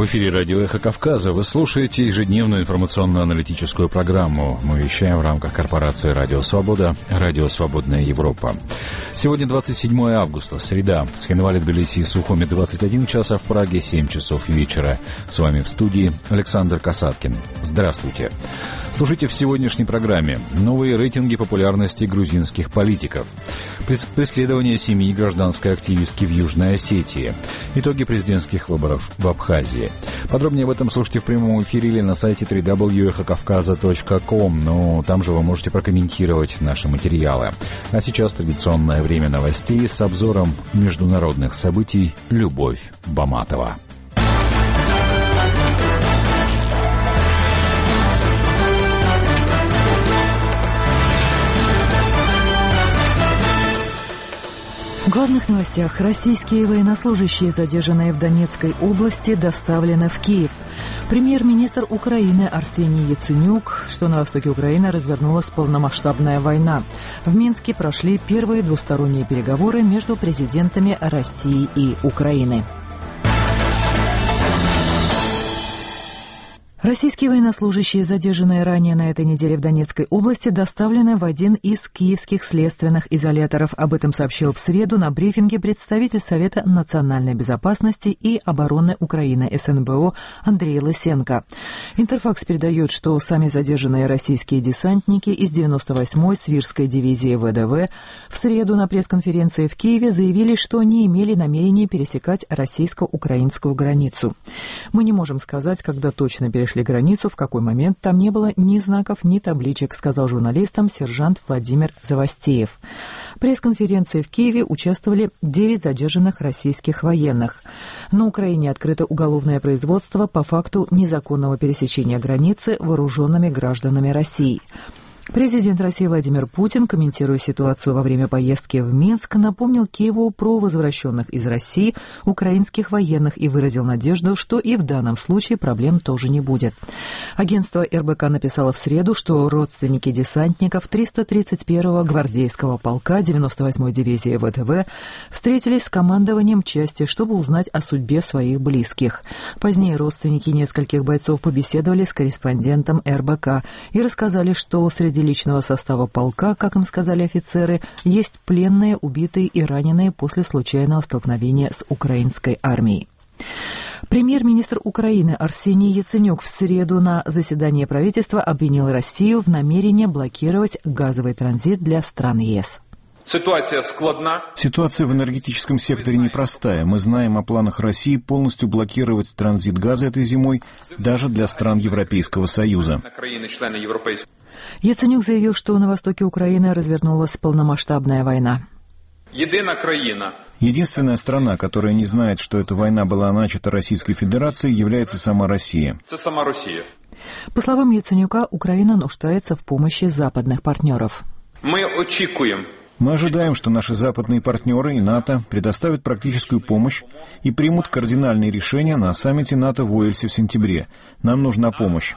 В эфире радио «Эхо Кавказа». Вы слушаете ежедневную информационно-аналитическую программу. Мы вещаем в рамках корпорации «Радио Свобода», «Радио Свободная Европа». Сегодня 27 августа, среда. Схинвали, Тбилиси и Сухуми 21 час, а в Праге 7 часов вечера. С вами в студии Александр Касаткин. Здравствуйте. Слушайте в сегодняшней программе. Новые рейтинги популярности грузинских политиков. Преследование семьи гражданской активистки в Южной Осетии. Итоги президентских выборов в Абхазии. Подробнее об этом слушайте в прямом эфире или на сайте www.эхокавказа.com. Но там же вы можете прокомментировать наши материалы. А сейчас традиционное время новостей с обзором международных событий. Любовь Баматова. В главных новостях. Российские военнослужащие, задержанные в Донецкой области, доставлены в Киев. Премьер-министр Украины Арсений Яценюк, что на востоке Украины развернулась полномасштабная война. В Минске прошли первые двусторонние переговоры между президентами России и Украины. Российские военнослужащие, задержанные ранее на этой неделе в Донецкой области, доставлены в один из киевских следственных изоляторов. Об этом сообщил в среду на брифинге представитель Совета национальной безопасности и обороны Украины СНБО Андрей Лысенко. Интерфакс передает, что сами задержанные российские десантники из 98-й Свирской дивизии ВДВ в среду на пресс-конференции в Киеве заявили, что не имели намерения пересекать российско-украинскую границу. Мы не можем сказать, когда точно перешли границу, в какой момент там не было ни знаков, ни табличек, сказал журналистам сержант Владимир Завостеев. В пресс-конференции в Киеве участвовали 9 задержанных российских военных. На Украине открыто уголовное производство по факту незаконного пересечения границы вооруженными гражданами России. Президент России Владимир Путин, комментируя ситуацию во время поездки в Минск, напомнил Киеву про возвращенных из России украинских военных и выразил надежду, что и в данном случае проблем тоже не будет. Агентство РБК написало в среду, что родственники десантников 331-го гвардейского полка 98-й дивизии ВДВ встретились с командованием части, чтобы узнать о судьбе своих близких. Позднее родственники нескольких бойцов побеседовали с корреспондентом РБК и рассказали, что среди личного состава полка, как им сказали офицеры, есть пленные, убитые и раненые после случайного столкновения с украинской армией. Премьер-министр Украины Арсений Яценюк в среду на заседании правительства обвинил Россию в намерении блокировать газовый транзит для стран ЕС. Ситуация в энергетическом секторе непростая. Мы знаем о планах России полностью блокировать транзит газа этой зимой даже для стран Европейского Союза. Яценюк заявил, что на востоке Украины развернулась полномасштабная война. Единственная страна, которая не знает, что эта война была начата Российской Федерацией, является сама Россия. По словам Яценюка, Украина нуждается в помощи западных партнеров. Мы ожидаем, что наши западные партнеры и НАТО предоставят практическую помощь и примут кардинальные решения на саммите НАТО в Уэльсе в сентябре. Нам нужна помощь.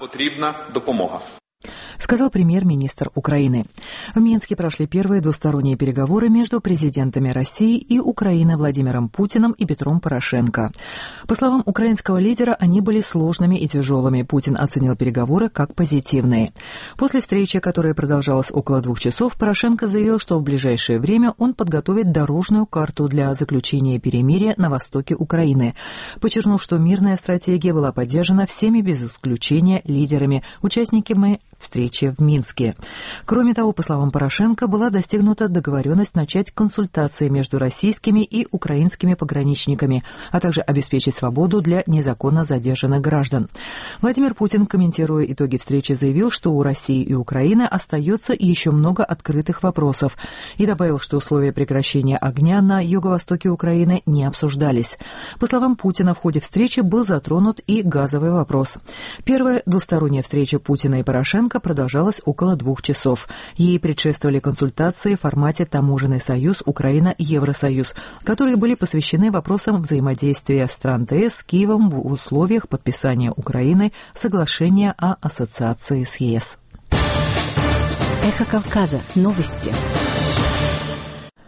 Сказал премьер-министр Украины. В Минске прошли первые двусторонние переговоры между президентами России и Украины Владимиром Путиным и Петром Порошенко. По словам украинского лидера, они были сложными и тяжелыми. Путин оценил переговоры как позитивные. После встречи, которая продолжалась около 2 часов, Порошенко заявил, что в ближайшее время он подготовит дорожную карту для заключения перемирия на востоке Украины, подчеркнув, что мирная стратегия была поддержана всеми без исключения лидерами, участниками встречи в Минске. Кроме того, по словам Порошенко, была достигнута договоренность начать консультации между российскими и украинскими пограничниками, а также обеспечить свободу для незаконно задержанных граждан. Владимир Путин, комментируя итоги встречи, заявил, что у России и Украины остается еще много открытых вопросов, и добавил, что условия прекращения огня на юго-востоке Украины не обсуждались. По словам Путина, в ходе встречи был затронут и газовый вопрос. Первая двусторонняя встреча Путина и Порошенко продолжалась около 2 часов. Ей предшествовали консультации в формате «Таможенный союз Украина-Евросоюз», которые были посвящены вопросам взаимодействия стран ТС с Киевом в условиях подписания Украины соглашения о ассоциации с ЕС. Эхо Кавказа. Новости.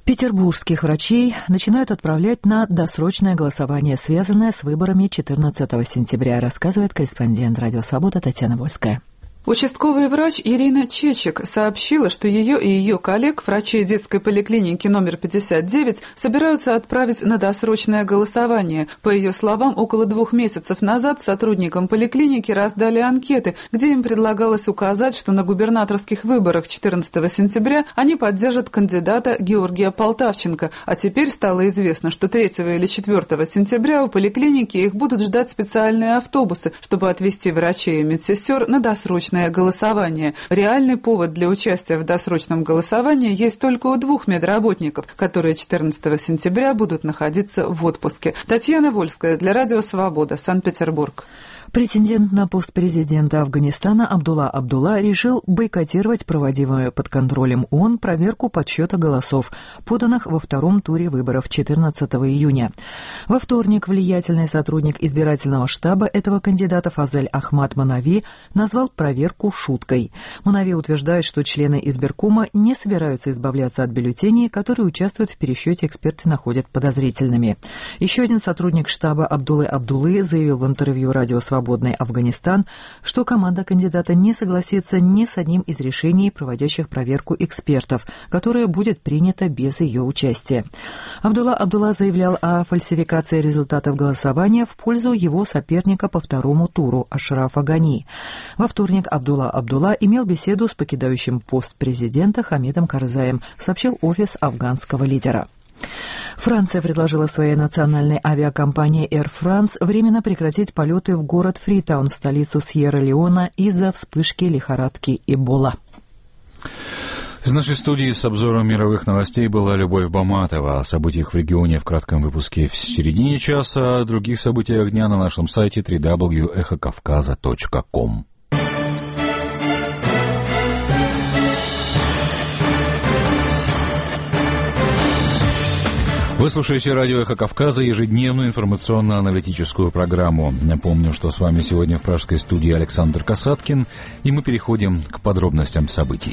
Петербургских врачей начинают отправлять на досрочное голосование, связанное с выборами 14 сентября, рассказывает корреспондент «Радио Свобода» Татьяна Вольская. Участковый врач Ирина Чечек сообщила, что ее и ее коллег, врачей детской поликлиники номер 59, собираются отправить на досрочное голосование. По ее словам, около 2 месяцев назад сотрудникам поликлиники раздали анкеты, где им предлагалось указать, что на губернаторских выборах 14 сентября они поддержат кандидата Георгия Полтавченко, а теперь стало известно, что 3 или 4 сентября у поликлиники их будут ждать специальные автобусы, чтобы отвезти врачей и медсестер на досрочное голосование. Реальный повод для участия в досрочном голосовании есть только у 2 медработников, которые 14 сентября будут находиться в отпуске. Татьяна Вольская для Радио Свобода, Санкт-Петербург. Претендент на пост президента Афганистана Абдулла Абдулла решил бойкотировать проводимую под контролем ООН проверку подсчета голосов, поданных во 2-м туре выборов 14 июня. Во вторник влиятельный сотрудник избирательного штаба этого кандидата Фазель Ахмад Манави назвал проверку шуткой. Манави утверждает, что члены избиркома не собираются избавляться от бюллетеней, которые участвуют в пересчете, эксперты находят подозрительными. Еще один сотрудник штаба Абдуллы Абдуллы заявил в интервью «Радио Свободный Афганистан», что команда кандидата не согласится ни с одним из решений, проводящих проверку экспертов, которое будет принято без ее участия. Абдулла Абдулла заявлял о фальсификации результатов голосования в пользу его соперника по 2-му туру Ашрафа Гани. Во вторник Абдулла Абдулла имел беседу с покидающим пост президента Хамидом Карзаем, сообщил офис афганского лидера. Франция предложила своей национальной авиакомпании Air France временно прекратить полеты в город Фритаун, в столицу Сьерра-Леона, из-за вспышки лихорадки Эбола. Из нашей студии с обзором мировых новостей была Любовь Баматова. О событиях в регионе в кратком выпуске в середине часа, о других событиях дня на нашем сайте www.эхокавказа.ком. Вы слушаете радио «Эхо Кавказа», ежедневную информационно-аналитическую программу. Напомню, что с вами сегодня в пражской студии Александр Касаткин, и мы переходим к подробностям событий.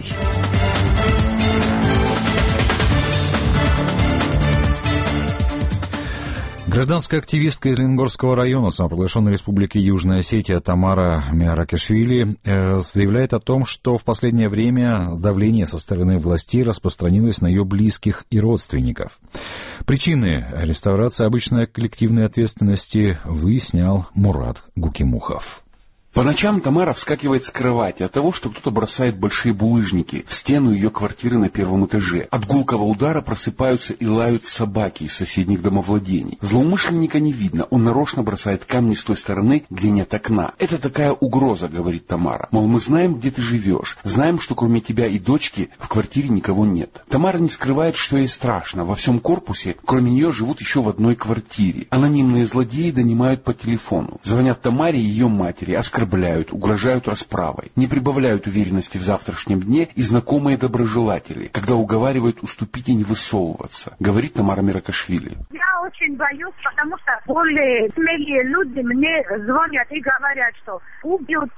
Гражданская активистка из Ленгорского района самопровозглашенной республики Южная Осетия Тамара Миаракишвили заявляет о том, что в последнее время давление со стороны властей распространилось на ее близких и родственников. Причины реставрации обычной коллективной ответственности выяснял Мурат Гукимухов. По ночам Тамара вскакивает с кровати от того, что кто-то бросает большие булыжники в стену ее квартиры на 1-м этаже. От гулкого удара просыпаются и лают собаки из соседних домовладений. Злоумышленника не видно, он нарочно бросает камни с той стороны, где нет окна. Это такая угроза, говорит Тамара. Мол, мы знаем, где ты живешь, знаем, что кроме тебя и дочки в квартире никого нет. Тамара не скрывает, что ей страшно. Во всем корпусе, кроме нее, живут еще в одной квартире. Анонимные злодеи донимают по телефону. Звонят Тамаре и ее матери, оскорбляют, угрожают расправой. Не прибавляют уверенности в завтрашнем дне и знакомые доброжелатели, когда уговаривают уступить и не высовываться, говорит Тамара Миаракишвили. Я очень боюсь, потому что более смелые люди мне звонят и говорят, что убьют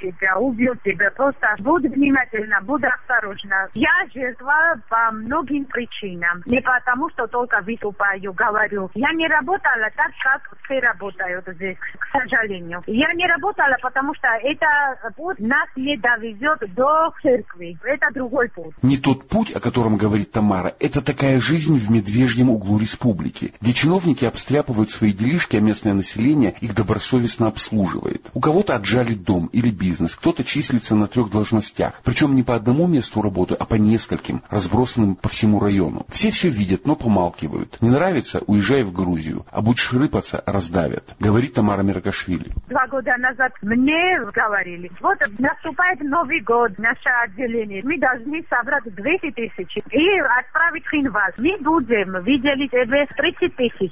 тебя, просто будь внимательна, будь осторожна. Я жертва по многим причинам, не потому что только выступаю, говорю. Я не работала так, как все работают здесь, к сожалению. Я не работала, потому что это путь нас не довезет до церкви. Это другой путь. Не тот путь, о котором говорит Тамара, это такая жизнь в медвежьем углу республики, где чиновники обстряпывают свои делишки, а местное население их добросовестно обслуживает. У кого-то отжали дом или бизнес, кто-то числится на 3 должностях, причем не по одному месту работы, а по нескольким, разбросанным по всему району. Все видят, но помалкивают. Не нравится — уезжай в Грузию, а будешь рыпаться — раздавят, говорит Тамара Миаракишвили. 2 года назад мне говорили, вот наступает Новый год, наше отделение, мы должны собрать 200 тысяч и отправить в Хинваз. Мы будем выделить 30 тысяч.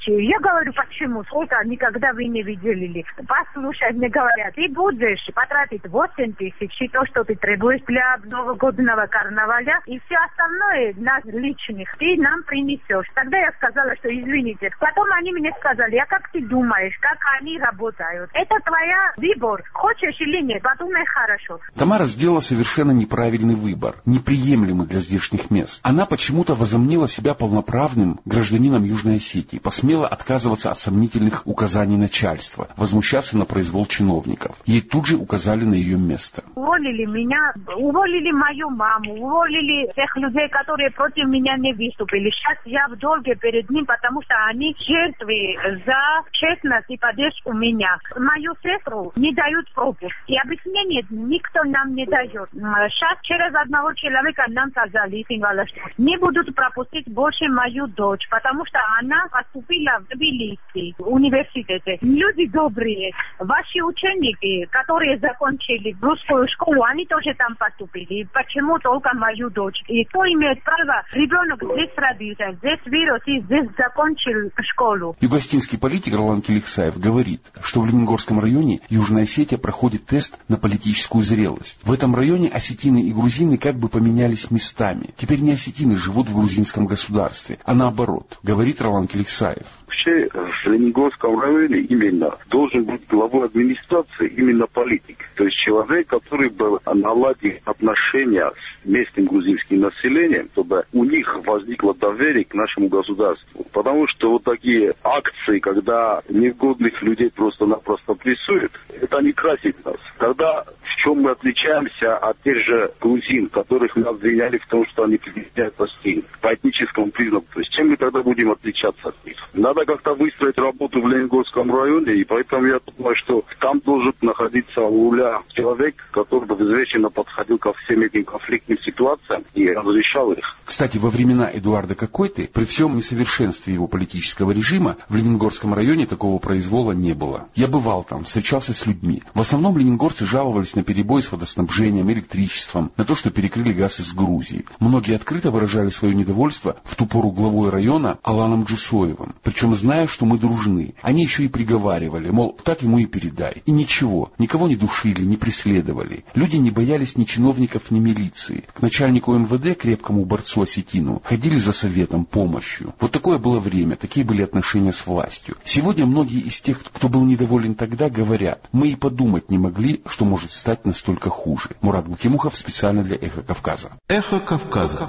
Я говорю, почему? Сколько никогда вы не видели? Послушай, мне говорят, ты будешь потратить 8 тысяч, и то, что ты требуешь для новогоднего карнаваля, и все остальное на личных ты нам принесешь. Тогда я сказала, что извините. Потом они мне сказали, а как ты думаешь, как они работают? Это твоя выбор. Хочешь или нет, подумай хорошо. Тамара сделала совершенно неправильный выбор, неприемлемый для здешних мест. Она почему-то возомнила себя полноправным гражданином Южной Осетии, посмела отказываться от сомнительных указаний начальства, возмущаться на произвол чиновников. Ей тут же указали на ее место. Уволили меня, уволили мою маму, уволили тех людей, которые против меня не выступили. Сейчас я в долге перед ним, потому что они жертвы за честность и поддержку меня. Мою сестру не дают пропуск. И объяснение никто нам не дает. Сейчас через одного человека нам сказали, что не будут пропустить больше мою дочь, потому что она поступила в Тбилиси, в университете. Люди добрые, ваши ученики, которые закончили русскую школу, они тоже там поступили. Почему только мою дочь? И кто имеет право? Ребенок здесь родился, здесь вырос и здесь закончил школу. Югостинский политик Ролан Келиксаев говорит, что в Ленингорском районе Южная Осетия проходит тест на политическую зрелость. В этом районе осетины и грузины как бы поменялись местами. Теперь не осетины живут в грузинском государстве, а наоборот, говорит Ролан Келиксаев. Вообще в Ленингорском районе именно должен быть главой администрации именно политик. То есть человек, который бы наладил отношения с местным грузинским населением, чтобы у них возникло доверие к нашему государству. Потому что вот такие акции, когда негодных людей просто-напросто прессуют, это не красит нас. Тогда в чем мы отличаемся от тех же грузин, которых мы обвиняли в том, что они притесняют Россию по этническому признаку. То есть чем мы тогда будем отличаться от них? Надо как-то выстроить работу в Ленингорском районе, и поэтому я думаю, что там должен находиться у руля человек, который бы безвечно подходил ко всем этим конфликтным ситуациям и разрешал их. Кстати, во времена Эдуарда Какойты, при всем несовершенстве его политического режима, в Ленингорском районе такого произвола не было. Я бывал там, встречался с людьми. В основном ленингорцы жаловались на перебой с водоснабжением, электричеством, на то, что перекрыли газ из Грузии. Многие открыто выражали свое недовольство в ту пору главой района Аланом Джусоевым. Причем зная, что мы дружны. Они еще и приговаривали, мол, так ему и передай. И ничего, никого не душили, не преследовали. Люди не боялись ни чиновников, ни милиции. К начальнику МВД, крепкому борцу осетину, ходили за советом, помощью. Вот такое было время, такие были отношения с властью. Сегодня многие из тех, кто был недоволен тогда, говорят, мы и подумать не могли, что может стать настолько хуже. Мурат Букимухов специально для «Эхо Кавказа». «Эхо Кавказа».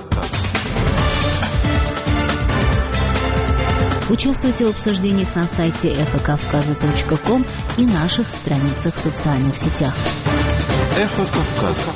Участвуйте в обсуждениях на сайте эхокавказа.ком и наших страницах в социальных сетях. «Эхо Кавказа».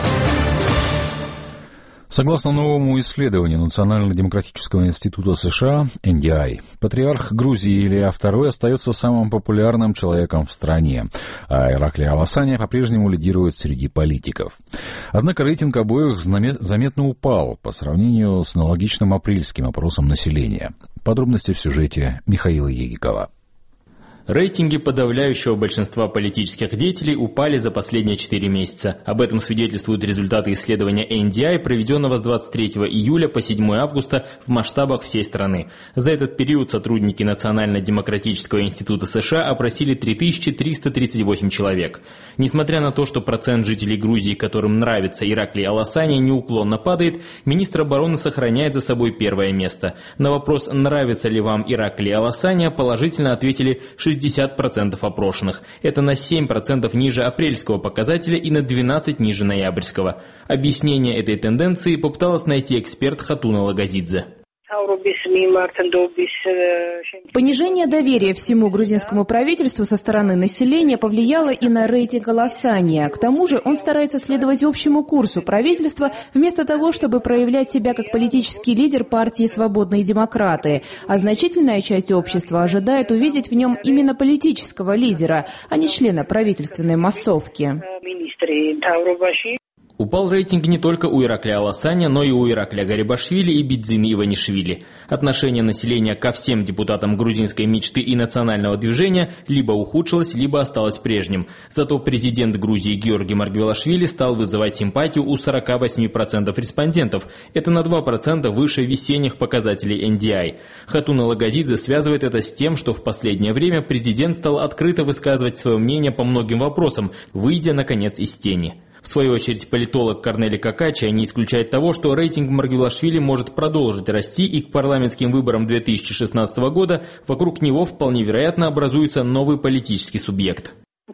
Согласно новому исследованию Национально-демократического института США NDI, патриарх Грузии Илья II остается самым популярным человеком в стране, а Ираклий Аласаня по-прежнему лидирует среди политиков. Однако рейтинг обоих заметно упал по сравнению с аналогичным апрельским опросом населения. Подробности в сюжете Михаила Егикова. Рейтинги подавляющего большинства политических деятелей упали за последние 4 месяца. Об этом свидетельствуют результаты исследования NDI, проведенного с 23 июля по 7 августа в масштабах всей страны. За этот период сотрудники Национально-демократического института США опросили 3338 человек. Несмотря на то, что процент жителей Грузии, которым нравится Ираклий Аласаня, неуклонно падает, министр обороны сохраняет за собой первое место. На вопрос, нравится ли вам Ираклий Аласаня, положительно ответили 60% опрошенных. Это на 7% ниже апрельского показателя и на 12% ниже ноябрьского. Объяснение этой тенденции попыталась найти эксперт Хатуна Лагазидзе. Понижение доверия всему грузинскому правительству со стороны населения повлияло и на рейтинг Аласания. К тому же он старается следовать общему курсу правительства, вместо того, чтобы проявлять себя как политический лидер партии «Свободные демократы». А значительная часть общества ожидает увидеть в нем именно политического лидера, а не члена правительственной массовки. Упал рейтинг не только у Иракля Аласаня, но и у Иракля Гарибашвили и Бидзины Иванишвили. Отношение населения ко всем депутатам грузинской мечты и национального движения либо ухудшилось, либо осталось прежним. Зато президент Грузии Георгий Маргвелашвили стал вызывать симпатию у 48% респондентов. Это на 2% выше весенних показателей NDI. Хатуна Лагазидзе связывает это с тем, что в последнее время президент стал открыто высказывать свое мнение по многим вопросам, выйдя, наконец, из тени. В свою очередь, политолог Корнели Какача не исключает того, что рейтинг Маргвелашвили может продолжить расти, и к парламентским выборам 2016 года вокруг него вполне вероятно образуется новый политический субъект.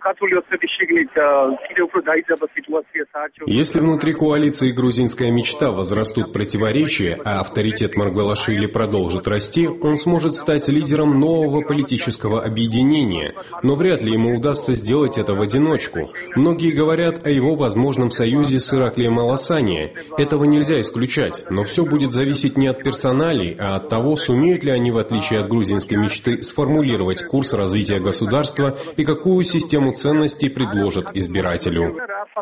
Если внутри коалиции «Грузинская мечта» возрастут противоречия, а авторитет Маргвелашвили продолжит расти, он сможет стать лидером нового политического объединения. Но вряд ли ему удастся сделать это в одиночку. Многие говорят о его возможном союзе с Ираклием Аласания. Этого нельзя исключать, но все будет зависеть не от персоналей, а от того, сумеют ли они, в отличие от грузинской мечты, сформулировать курс развития государства и какую систему ценностей предложат избирателю.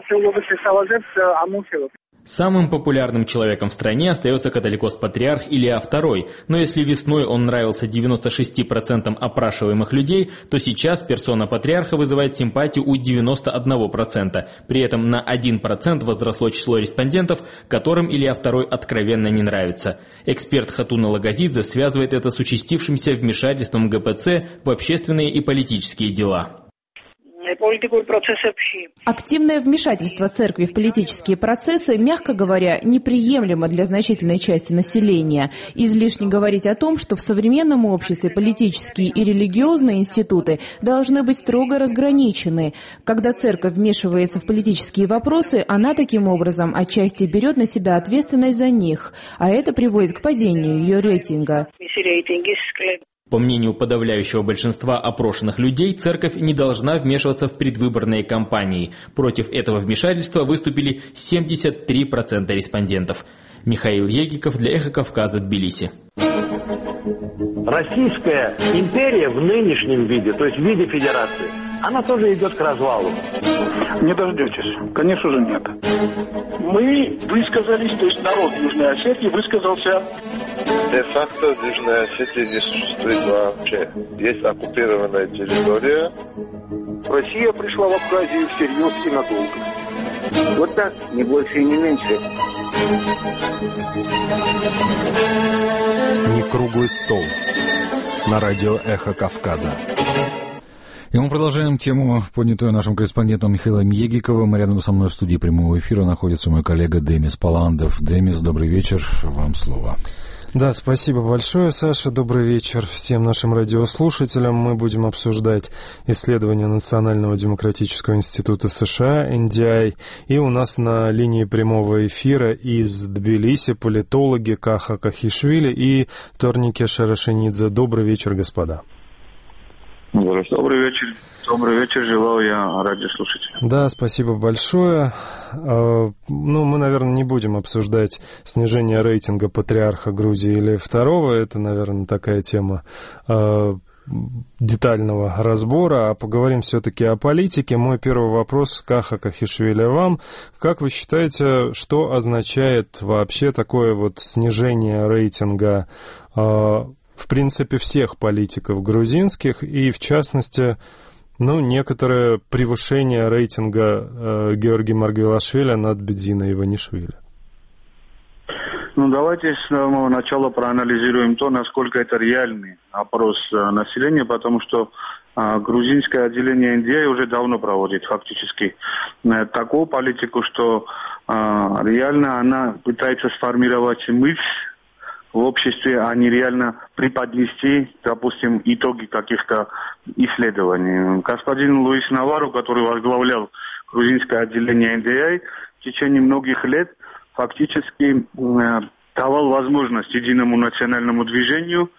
Самым популярным человеком в стране остается католикос-патриарх Илия II, но если весной он нравился 96% опрашиваемых людей, то сейчас персона патриарха вызывает симпатию у 91%. При этом на 1% возросло число респондентов, которым Илия II откровенно не нравится. Эксперт Хатуна Лагазидзе связывает это с участившимся вмешательством ГПЦ в общественные и политические дела. Активное вмешательство церкви в политические процессы, мягко говоря, неприемлемо для значительной части населения. Излишне говорить о том, что в современном обществе политические и религиозные институты должны быть строго разграничены. Когда церковь вмешивается в политические вопросы, она таким образом отчасти берет на себя ответственность за них, а это приводит к падению ее рейтинга. По мнению подавляющего большинства опрошенных людей, церковь не должна вмешиваться в предвыборные кампании. Против этого вмешательства выступили 73% респондентов. Михаил Егиков для «Эхо Кавказа», Тбилиси. Российская империя в нынешнем виде, то есть в виде федерации, она тоже идет к развалу. Не дождетесь. Конечно же нет. Мы высказались, то есть народ Южной Осетии высказался. Де-факто в Южной Осетии не существует вообще. Есть оккупированная территория. Россия пришла в Абхазию всерьез и надолго. Вот так, не больше и не меньше. Не круглый стол. На радио «Эхо Кавказа». И мы продолжаем тему, поднятую нашим корреспондентом Михаилом Егиковым. Рядом со мной в студии прямого эфира находится мой коллега Демис Паландов. Демис, добрый вечер, вам слово. Да, спасибо большое, Саша. Добрый вечер всем нашим радиослушателям. Мы будем обсуждать исследования Национального демократического института США, NDI. И у нас на линии прямого эфира из Тбилиси политологи Каха Кахишвили и Торнике Шарашенидзе. Добрый вечер, господа. Добрый вечер. Добрый вечер, желаю я радиослушателям. Да, спасибо большое. Мы, наверное, не будем обсуждать снижение рейтинга патриарха Грузии Илия II. Это, наверное, такая тема детального разбора, а поговорим все-таки о политике. Мой первый вопрос, Каха Кахишвили, вам. Как вы считаете, что означает вообще такое вот снижение рейтинга в принципе, всех политиков грузинских, и, в частности, некоторое превышение рейтинга Георгия Маргвелашвили над Бидзиной Иванишвили? Давайте с самого начала проанализируем то, насколько это реальный опрос населения, потому что грузинское отделение NDI уже давно проводит фактически такую политику, что реально она пытается сформировать мысль в обществе, а не реально преподнести, допустим, итоги каких-то исследований. Господин Луис Наварро, который возглавлял грузинское отделение NDI, в течение многих лет фактически давал возможность единому национальному движению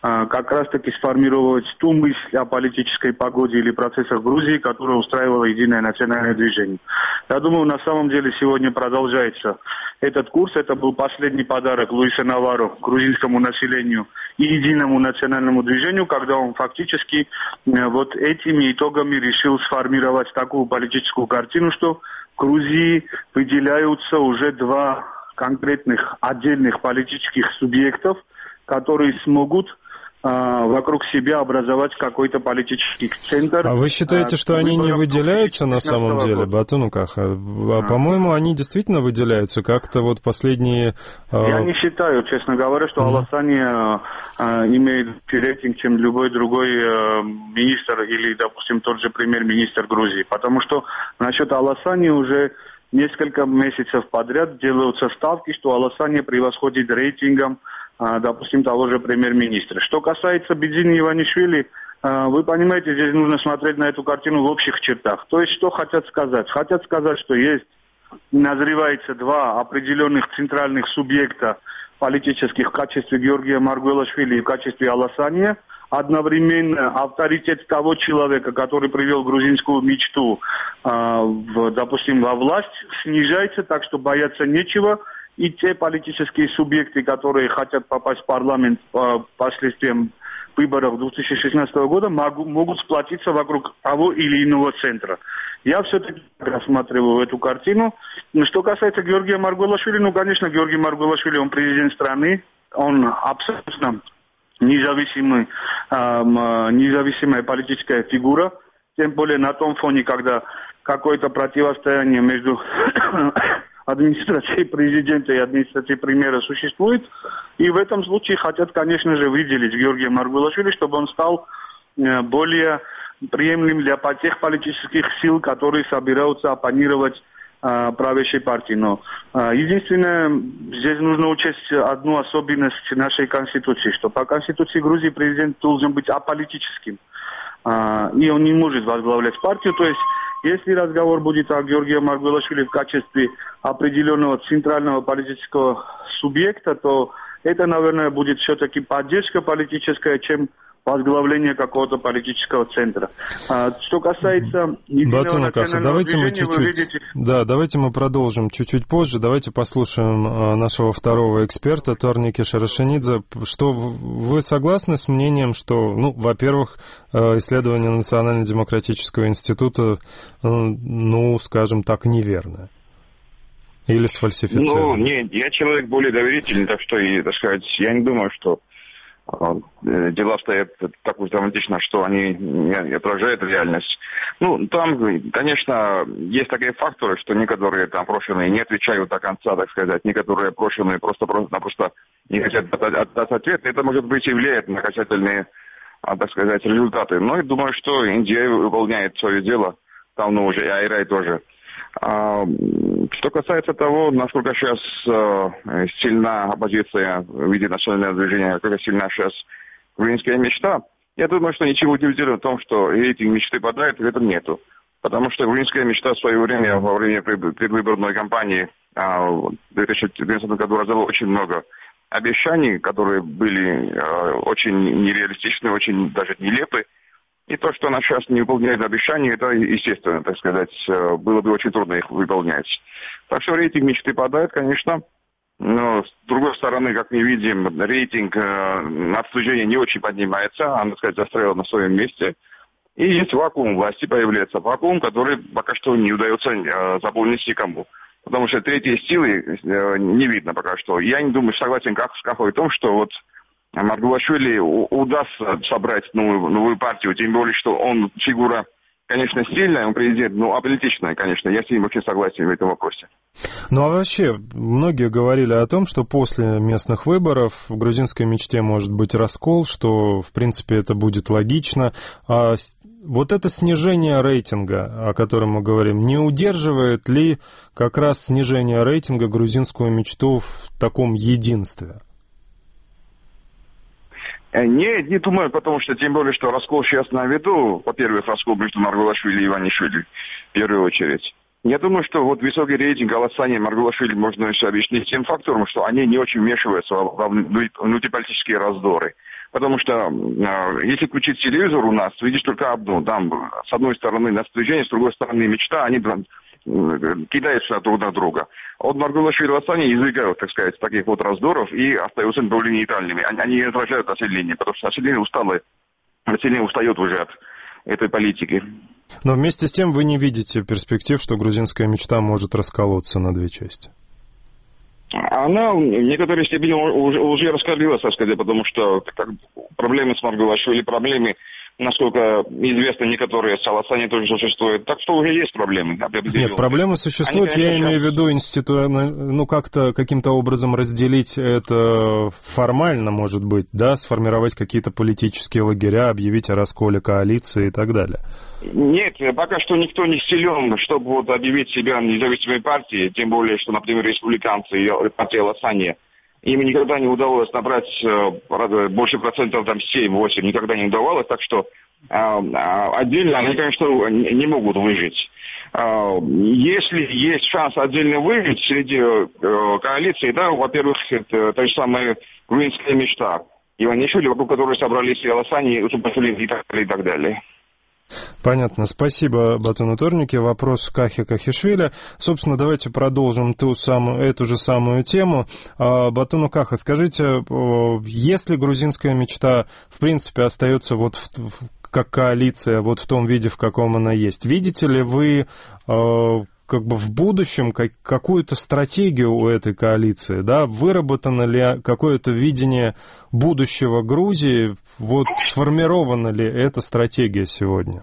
как раз-таки сформировать ту мысль о политической погоде или процессах в Грузии, которая устраивала единое национальное движение. Я думаю, на самом деле сегодня продолжается этот курс. Это был последний подарок Луиса Наварро грузинскому населению и единому национальному движению, когда он фактически вот этими итогами решил сформировать такую политическую картину, что в Грузии выделяются уже два конкретных отдельных политических субъектов, которые смогут вокруг себя образовать какой-то политический центр. А вы считаете, что они не выделяются на самом деле, Батуну Каха? По-моему, они действительно выделяются. Как-то вот последние... Я не считаю, честно говоря, что Аласани имеет рейтинг, чем любой другой министр или, допустим, тот же премьер-министр Грузии. Потому что насчет Аласани уже несколько месяцев подряд делаются ставки, что Аласани превосходит рейтингом, допустим, того же премьер-министра. Что касается Бедзини Иванишвили, вы понимаете, здесь нужно смотреть на эту картину в общих чертах. То есть, что хотят сказать? Хотят сказать, что есть, назревается два определенных центральных субъекта политических в качестве Георгия Маргвелашвили и в качестве Аласания. Одновременно авторитет того человека, который привел грузинскую мечту, допустим, во власть, снижается, так что бояться нечего. И те политические субъекты, которые хотят попасть в парламент по последствиям выборов 2016 года, могут сплотиться вокруг того или иного центра. Я все-таки рассматриваю эту картину. Что касается Георгия Маргвелашвили, конечно, Георгий Маргвелашвили, он президент страны, он абсолютно независимая политическая фигура, тем более на том фоне, когда какое-то противостояние между администрации президента и администрации премьера существует. И в этом случае хотят, конечно же, выделить Георгия Маргвелашвили, чтобы он стал более приемлем для тех политических сил, которые собираются оппонировать правящей партии. Но единственное, здесь нужно учесть одну особенность нашей Конституции, что по Конституции Грузии президент должен быть аполитическим. И он не может возглавлять партию. То есть, если разговор будет о Георгии Маргвелашвили в качестве определенного центрального политического субъекта, то это, наверное, будет все-таки поддержка политическая, чем возглавление какого-то политического центра. Что касается единого национального движения, вы видите... Да, давайте мы продолжим чуть-чуть позже. Давайте послушаем нашего второго эксперта, Торники Шарашенидзе. Что вы согласны с мнением, что, во-первых, исследование Национально-демократического института, скажем так, неверное? Или сфальсифицировано? Нет, я человек более доверительный, так что, я не думаю, что дела стоят так уж драматично, что они не отражают реальность. Там, конечно, есть такие факторы, что некоторые там опрошенные не отвечают до конца, так сказать, некоторые опрошенные просто не хотят отдать ответ. Это, может быть, и влияет на окончательные, так сказать, результаты. Но я думаю, что Индия выполняет свое дело давно уже, и Айрай тоже. Что касается того, насколько сейчас сильна оппозиция в виде национального движения, насколько сильна сейчас грузинская мечта, я думаю, что ничего удивительного в том, что эти мечты падают, в этом нету. Потому что грузинская мечта в свое время, во время предвыборной кампании в 2012 году раздала очень много обещаний, которые были очень нереалистичны, очень даже нелепы. И то, что она сейчас не выполняет обещания, это, естественно, так сказать, было бы очень трудно их выполнять. Так что рейтинг мечты падает, конечно. Но, с другой стороны, как мы видим, рейтинг обслуживания не очень поднимается, она, так сказать, застряла на своем месте. И есть вакуум власти, появляется вакуум, который пока что не удается заполнить никому. Потому что третьей силы не видно пока что. Я не думаю, согласен с Кахой в том, что вот Маргвелашвили удастся собрать новую партию, тем более, что он фигура, конечно, сильная, он президент, но аполитичная, конечно. Я с ним очень согласен в этом вопросе. А вообще, многие говорили о том, что после местных выборов в грузинской мечте может быть раскол, что, в принципе, это будет логично. А вот это снижение рейтинга, о котором мы говорим, не удерживает ли как раз снижение рейтинга грузинскую мечту в таком единстве? Не думаю, потому что, тем более, что раскол сейчас на виду, во-первых, раскол между Маргвелашвили и Иванишвили, в первую очередь. Я думаю, что вот высокий рейтинг Аласани и Маргвелашвили можно еще объяснить тем фактором, что они не очень вмешиваются в внутриполитические раздоры. Потому что если включить телевизор у нас, видишь только одно. Там с одной стороны настроение, с другой стороны мечта, они кидаются друг на друга. От Маргулашвили и Лосани избегают, так сказать, таких вот раздоров и остаются более нейтральными. Они не отражают население, потому что население устает уже от этой политики. Но вместе с тем вы не видите перспектив, что грузинская мечта может расколоться на две части? Она в некоторой степени уже раскалилась, так сказать, потому что проблемы с Маргулашвили, проблемы, насколько известно, некоторые с Аласани тоже существуют. Так что уже есть проблемы. Нет, проблемы существуют, я имею в виду как-то каким-то образом разделить это формально, может быть, да, сформировать какие-то политические лагеря, объявить о расколе коалиции и так далее. Нет, пока что никто не силен, чтобы вот объявить себя независимой партией, тем более, что, например, республиканцы и партия Лосани, им никогда не удавалось набрать больше процентов, там 7-8, никогда не удавалось, так что отдельно они, конечно, не могут выжить. Если есть шанс отдельно выжить среди коалиции, да, во-первых, это та же самая грузинская мечта Иванишвили, вокруг которой собрались и Аласани, и Супасулин и так далее. Понятно. Спасибо, Батону Торнике. Вопрос Кахи Кахишвили. Собственно, давайте продолжим эту же самую тему. Батону Каха, скажите, если грузинская мечта, в принципе, остается вот как коалиция, вот в том виде, в каком она есть, видите ли вы как бы в будущем какую-то стратегию у этой коалиции, да, выработано ли какое-то видение будущего Грузии, вот сформирована ли эта стратегия сегодня?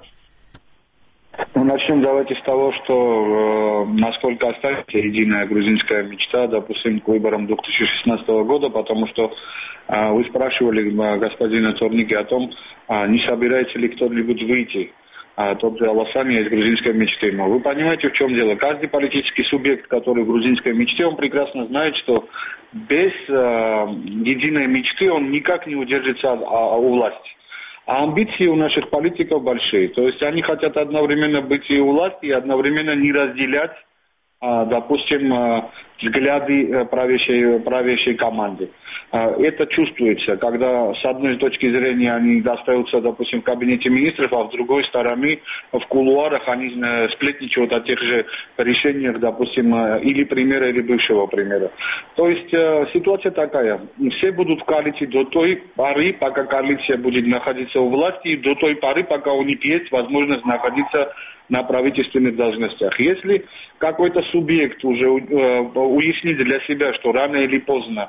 Начнем давайте с того, что насколько останется единая грузинская мечта, допустим, к выборам 2016 года, потому что вы спрашивали господина Торники о том, не собирается ли кто-нибудь выйти. Тот же Аласани из грузинской мечты. Но вы понимаете, в чем дело? Каждый политический субъект, который в грузинской мечте, он прекрасно знает, что без единой мечты он никак не удержится у власти. А амбиции у наших политиков большие. То есть они хотят одновременно быть и у власти, и одновременно не разделять, допустим, взгляды правящей команды. Это чувствуется, когда с одной точки зрения они остаются, допустим, в кабинете министров, а с другой стороны в кулуарах они сплетничают о тех же решениях, допустим, или премьера, или бывшего премьера. То есть ситуация такая. Все будут в коалиции до той поры, пока коалиция будет находиться у власти, и до той поры, пока у них есть возможность находиться на правительственных должностях. Если какой-то субъект уже уяснит для себя, что рано или поздно,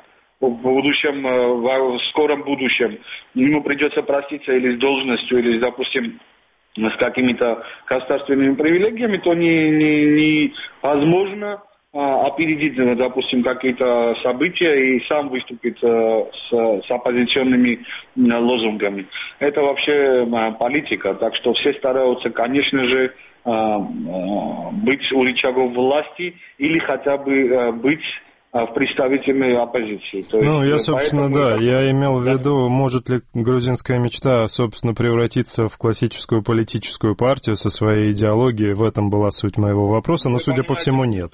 в скором будущем, ему придется проститься или с должностью, или, допустим, с какими-то государственными привилегиями, то невозможно опередить, допустим, какие-то события и сам выступить с оппозиционными лозунгами. Это вообще политика, так что все стараются, конечно же, быть у рычагов власти или хотя бы быть в представительной оппозиции. То есть, собственно, я имел в виду, может ли грузинская мечта, собственно, превратиться в классическую политическую партию со своей идеологией, в этом была суть моего вопроса, но, судя по всему, нет.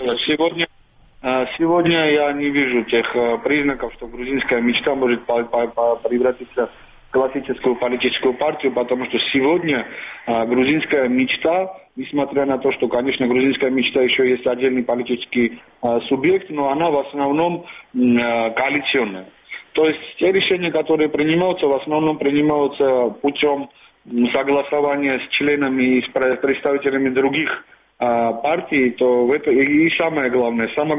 Сегодня я не вижу тех признаков, что грузинская мечта может превратиться в классическую политическую партию, потому что сегодня грузинская мечта, несмотря на то, что, конечно, грузинская мечта еще есть отдельный политический субъект, но она в основном коалиционная. То есть те решения, которые принимаются, в основном принимаются путем согласования с членами и с представителями других партий, то это и самое главное, сами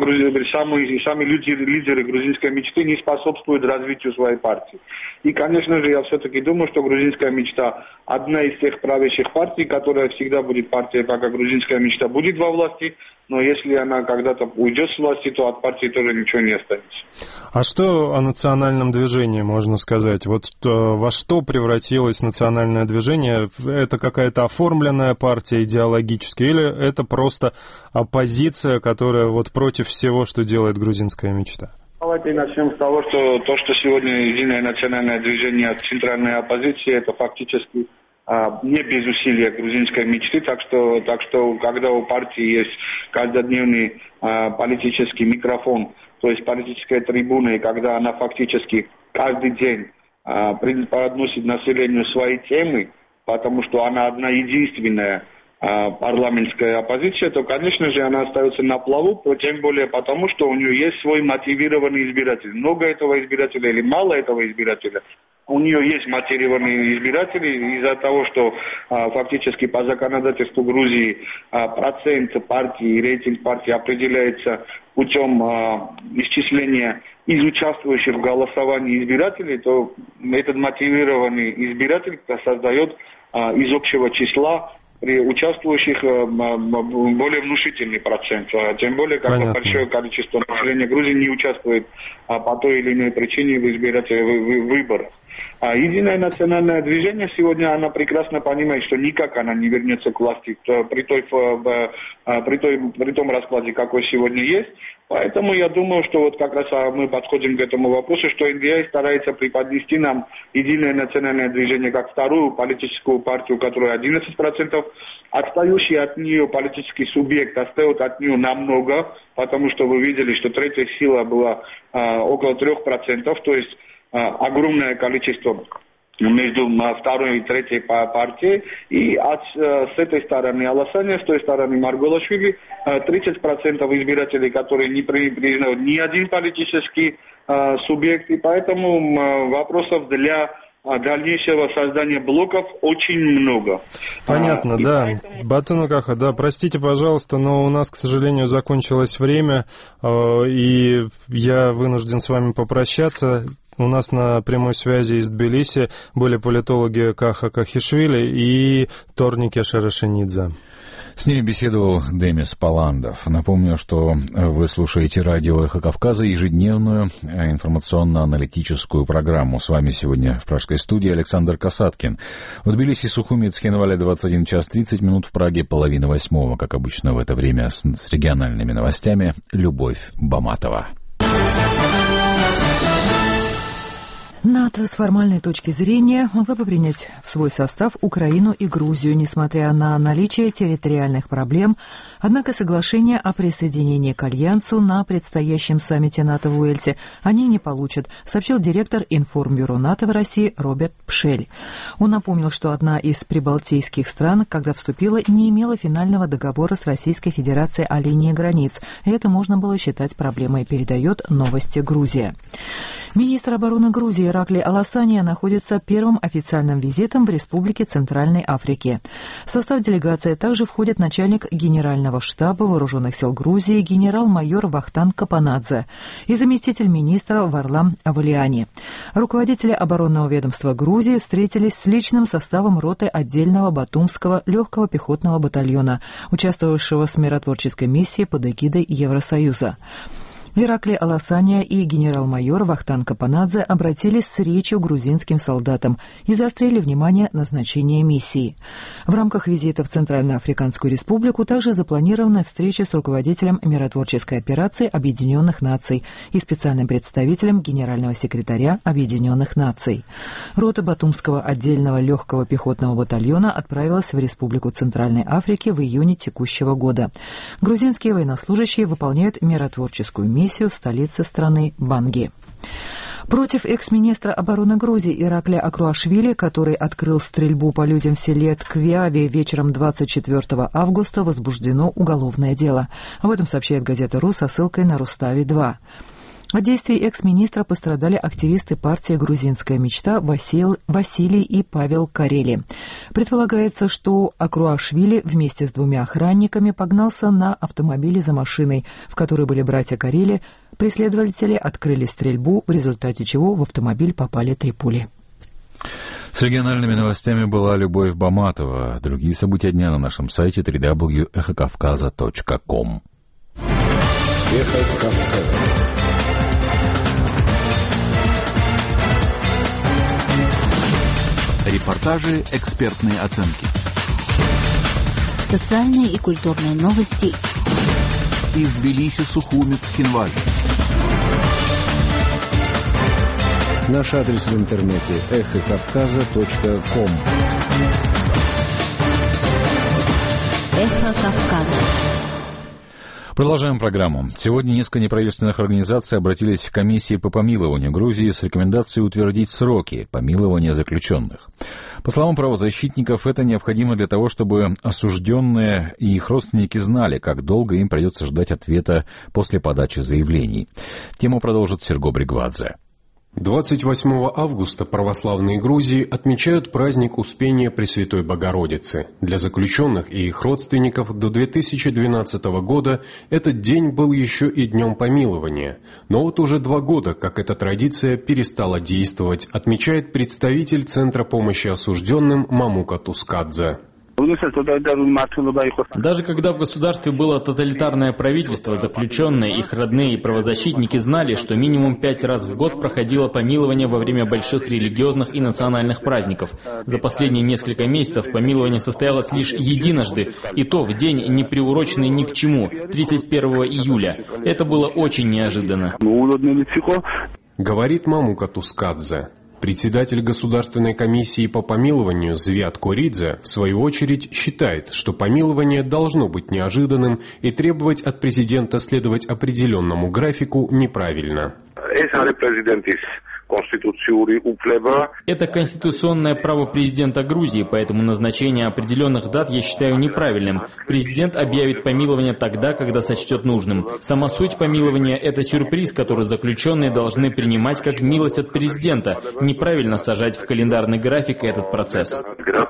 лидеры грузинской мечты не способствуют развитию своей партии. И, конечно же, я все-таки думаю, что грузинская мечта одна из тех правящих партий, которая всегда будет партией, пока грузинская мечта будет во власти, но если она когда-то уйдет с власти, то от партии тоже ничего не останется. А что о национальном движении можно сказать? Вот во что превратилось национальное движение? Это какая-то оформленная партия идеологически, или это просто оппозиция, которая вот против всего, что делает грузинская мечта? Давайте начнем с того, что то, что сегодня единое национальное движение от центральной оппозиции, это фактически не без усилия грузинской мечты, так что когда у партии есть каждодневный политический микрофон, то есть политическая трибуна, и когда она фактически каждый день преподносит населению свои темы, потому что она одна единственная парламентская оппозиция, то, конечно же, она остается на плаву, тем более потому, что у нее есть свой мотивированный избиратель. Много этого избирателя или мало этого избирателя. У нее есть мотивированные избиратели из-за того, что фактически по законодательству Грузии процент партии, рейтинг партии определяется путем исчисления из участвующих в голосовании избирателей, то этот мотивированный избиратель создает из общего числа при участвующих более внушительный процент. Тем более, как большое количество населения Грузии не участвует по той или иной причине в избирательных выборах. Единое национальное движение сегодня, она прекрасно понимает, что никак она не вернется к власти при том раскладе, какой сегодня есть. Поэтому я думаю, что вот как раз мы подходим к этому вопросу, что НДИ старается преподнести нам единое национальное движение как вторую политическую партию, которая 11%. Отстающий от нее политический субъект отстает от нее намного, потому что вы видели, что третья сила была около 3%, то есть огромное количество между второй и третьей партией. И с этой стороны Аласания, с той стороны Маргвелашвили 30% избирателей, которые не признают ни один политический субъект. И поэтому вопросов для дальнейшего создания блоков очень много. Понятно, да. Поэтому... Батыну Каха, да, простите, пожалуйста, но у нас, к сожалению, закончилось время, и я вынужден с вами попрощаться. У нас на прямой связи из Тбилиси были политологи Каха Кахишвили и Торнике Шарашенидзе. С ними беседовал Демис Паландов. Напомню, что вы слушаете радио «Эхо Кавказа», ежедневную информационно-аналитическую программу. С вами сегодня в пражской студии Александр Касаткин. В Тбилиси, Сухуми, Цхинвале 21 час 30 минут, в Праге 7:30, как обычно в это время, с региональными новостями Любовь Баматова. НАТО с формальной точки зрения могла бы принять в свой состав Украину и Грузию, несмотря на наличие территориальных проблем, однако соглашение о присоединении к Альянсу на предстоящем саммите НАТО в Уэльсе они не получат, сообщил директор Информбюро НАТО в России Роберт Пшель. Он напомнил, что одна из прибалтийских стран, когда вступила, не имела финального договора с Российской Федерацией о линии границ, и это можно было считать проблемой, передает «Новости Грузия». Министр обороны Грузии Иракли Аласания находится первым официальным визитом в Республике Центральной Африки. В состав делегации также входит начальник Генерального штаба Вооруженных сил Грузии генерал-майор Вахтанг Капанадзе и заместитель министра Варлам Авалиани. Руководители оборонного ведомства Грузии встретились с личным составом роты отдельного Батумского легкого пехотного батальона, участвовавшего в миротворческой миссии под эгидой Евросоюза. Иракли Аласания и генерал-майор Вахтанг Капанадзе обратились с речью к грузинским солдатам и заострили внимание на значение миссии. В рамках визита в Центральноафриканскую республику также запланирована встреча с руководителем миротворческой операции Объединенных Наций и специальным представителем Генерального секретаря Объединенных Наций. Рота Батумского отдельного легкого пехотного батальона отправилась в Республику Центральной Африки в июне текущего года. Грузинские военнослужащие выполняют миротворческую миссию в столице страны Банги. Против экс-министра обороны Грузии Иракля Акруашвили, который открыл стрельбу по людям в селе Тквиави вечером 24 августа, возбуждено уголовное дело. Об этом сообщает газета «Ру» со ссылкой на Рустави-2. От действий экс-министра пострадали активисты партии «Грузинская мечта» Василий и Павел Карели. Предполагается, что Акруашвили вместе с двумя охранниками погнался на автомобиле за машиной, в которой были братья Карели. Преследователи открыли стрельбу, в результате чего в автомобиль попали 3 пули. С региональными новостями была Любовь Баматова. Другие события дня на нашем сайте www.echokavkaza.com. Эхо Кавказа. Репортажи, экспертные оценки. Социальные и культурные новости. Из Тбилиси, Сухуми, Цхинвале. Наш адрес в интернете echokavkaza.com. Эхо Кавказа. Продолжаем программу. Сегодня несколько неправительственных организаций обратились к комиссии по помилованию Грузии с рекомендацией утвердить сроки помилования заключенных. По словам правозащитников, это необходимо для того, чтобы осужденные и их родственники знали, как долго им придется ждать ответа после подачи заявлений. Тему продолжит Серго Бригвадзе. 28 августа православные Грузии отмечают праздник Успения Пресвятой Богородицы. Для заключенных и их родственников до 2012 года этот день был еще и днем помилования. Но вот уже 2 года, как эта традиция перестала действовать, отмечает представитель Центра помощи осужденным Мамука Тускадзе. Даже когда в государстве было тоталитарное правительство, заключенные, их родные и правозащитники знали, что минимум 5 раз в год проходило помилование во время больших религиозных и национальных праздников. За последние несколько месяцев помилование состоялось лишь единожды, и то в день, не приуроченный ни к чему, 31 июля. Это было очень неожиданно. Говорит Мамука Тускадзе. Председатель Государственной комиссии по помилованию Звят Коридзе, в свою очередь, считает, что помилование должно быть неожиданным и требовать от президента следовать определенному графику неправильно. Это конституционное право президента Грузии, поэтому назначение определенных дат я считаю неправильным. Президент объявит помилование тогда, когда сочтет нужным. Сама суть помилования – это сюрприз, который заключенные должны принимать как милость от президента. Неправильно сажать в календарный график этот процесс.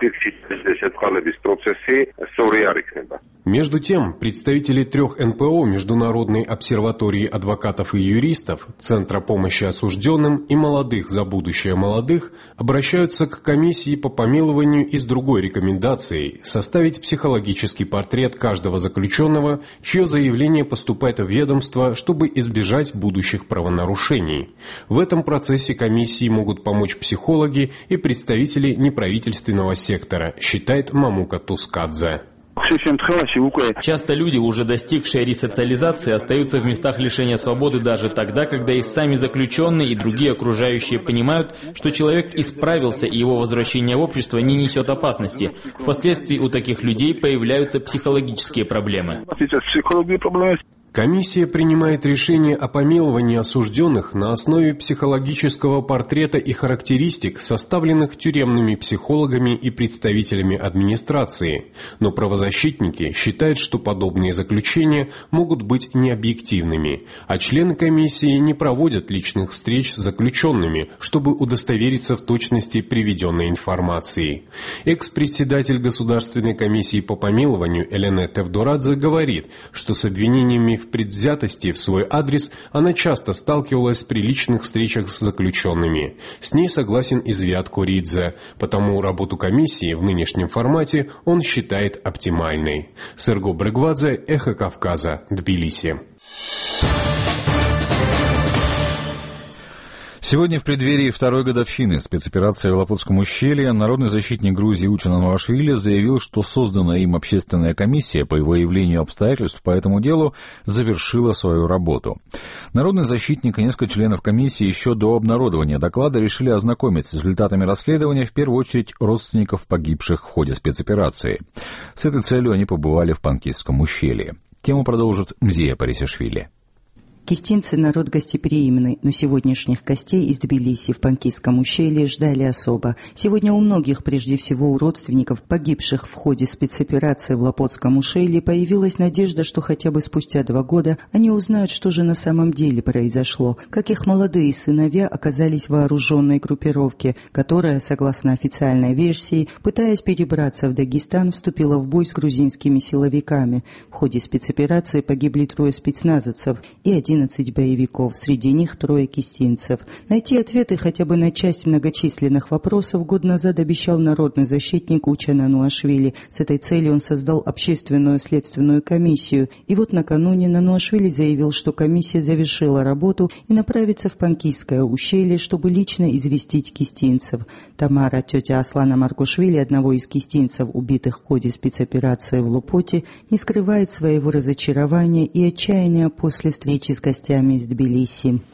Между тем, представители 3 НПО Международной обсерватории адвокатов и юристов, Центра помощи осужденным и молодых за будущее молодых обращаются к комиссии по помилованию и с другой рекомендацией составить психологический портрет каждого заключенного, чье заявление поступает в ведомство, чтобы избежать будущих правонарушений. В этом процессе комиссии могут помочь психологи и представители неправительственного сектора, считает Мамука Тускадзе. Часто люди, уже достигшие ресоциализации, остаются в местах лишения свободы даже тогда, когда и сами заключенные, и другие окружающие понимают, что человек исправился и его возвращение в общество не несет опасности. Впоследствии у таких людей появляются психологические проблемы. Комиссия принимает решение о помиловании осужденных на основе психологического портрета и характеристик, составленных тюремными психологами и представителями администрации. Но правозащитники считают, что подобные заключения могут быть необъективными, а члены комиссии не проводят личных встреч с заключенными, чтобы удостовериться в точности приведенной информации. Экс-председатель Государственной комиссии по помилованию Элена Тевдорадзе говорит, что с обвинениями в предвзятости в свой адрес она часто сталкивалась при личных встречах с заключенными. С ней согласен и Звят Коридзе, потому работу комиссии в нынешнем формате он считает оптимальной. Серго Бригвадзе, Эхо Кавказа, Тбилиси. Сегодня в преддверии 2-й годовщины спецоперации в Лопотском ущелье народный защитник Грузии Учен Ануашвили заявил, что созданная им общественная комиссия по выявлению обстоятельств по этому делу завершила свою работу. Народный защитник и несколько членов комиссии еще до обнародования доклада решили ознакомить с результатами расследования, в первую очередь родственников погибших в ходе спецоперации. С этой целью они побывали в Панкисском ущелье. Тему продолжит Мзия Парисишвили. Кистинцы – народ гостеприимный, но сегодняшних гостей из Тбилиси в Панкисском ущелье ждали особо. Сегодня у многих, прежде всего у родственников погибших в ходе спецоперации в Лопотском ущелье, появилась надежда, что хотя бы спустя 2 года они узнают, что же на самом деле произошло, как их молодые сыновья оказались в вооруженной группировке, которая, согласно официальной версии, пытаясь перебраться в Дагестан, вступила в бой с грузинскими силовиками. В ходе спецоперации погибли 3 спецназовцев и 11 боевиков, среди них 3 кистинцев. Найти ответы хотя бы на часть многочисленных вопросов год назад обещал народный защитник Учен Ануашвили. С этой целью он создал общественную следственную комиссию. И вот накануне Ануашвили заявил, что комиссия завершила работу и направится в Панкисское ущелье, чтобы лично известить кистинцев. Тамара, тетя Аслана Маркушвили, одного из кистинцев, убитых в ходе спецоперации в Лопоте, не скрывает своего разочарования и отчаяния после встречи с гостями из Тбилиси.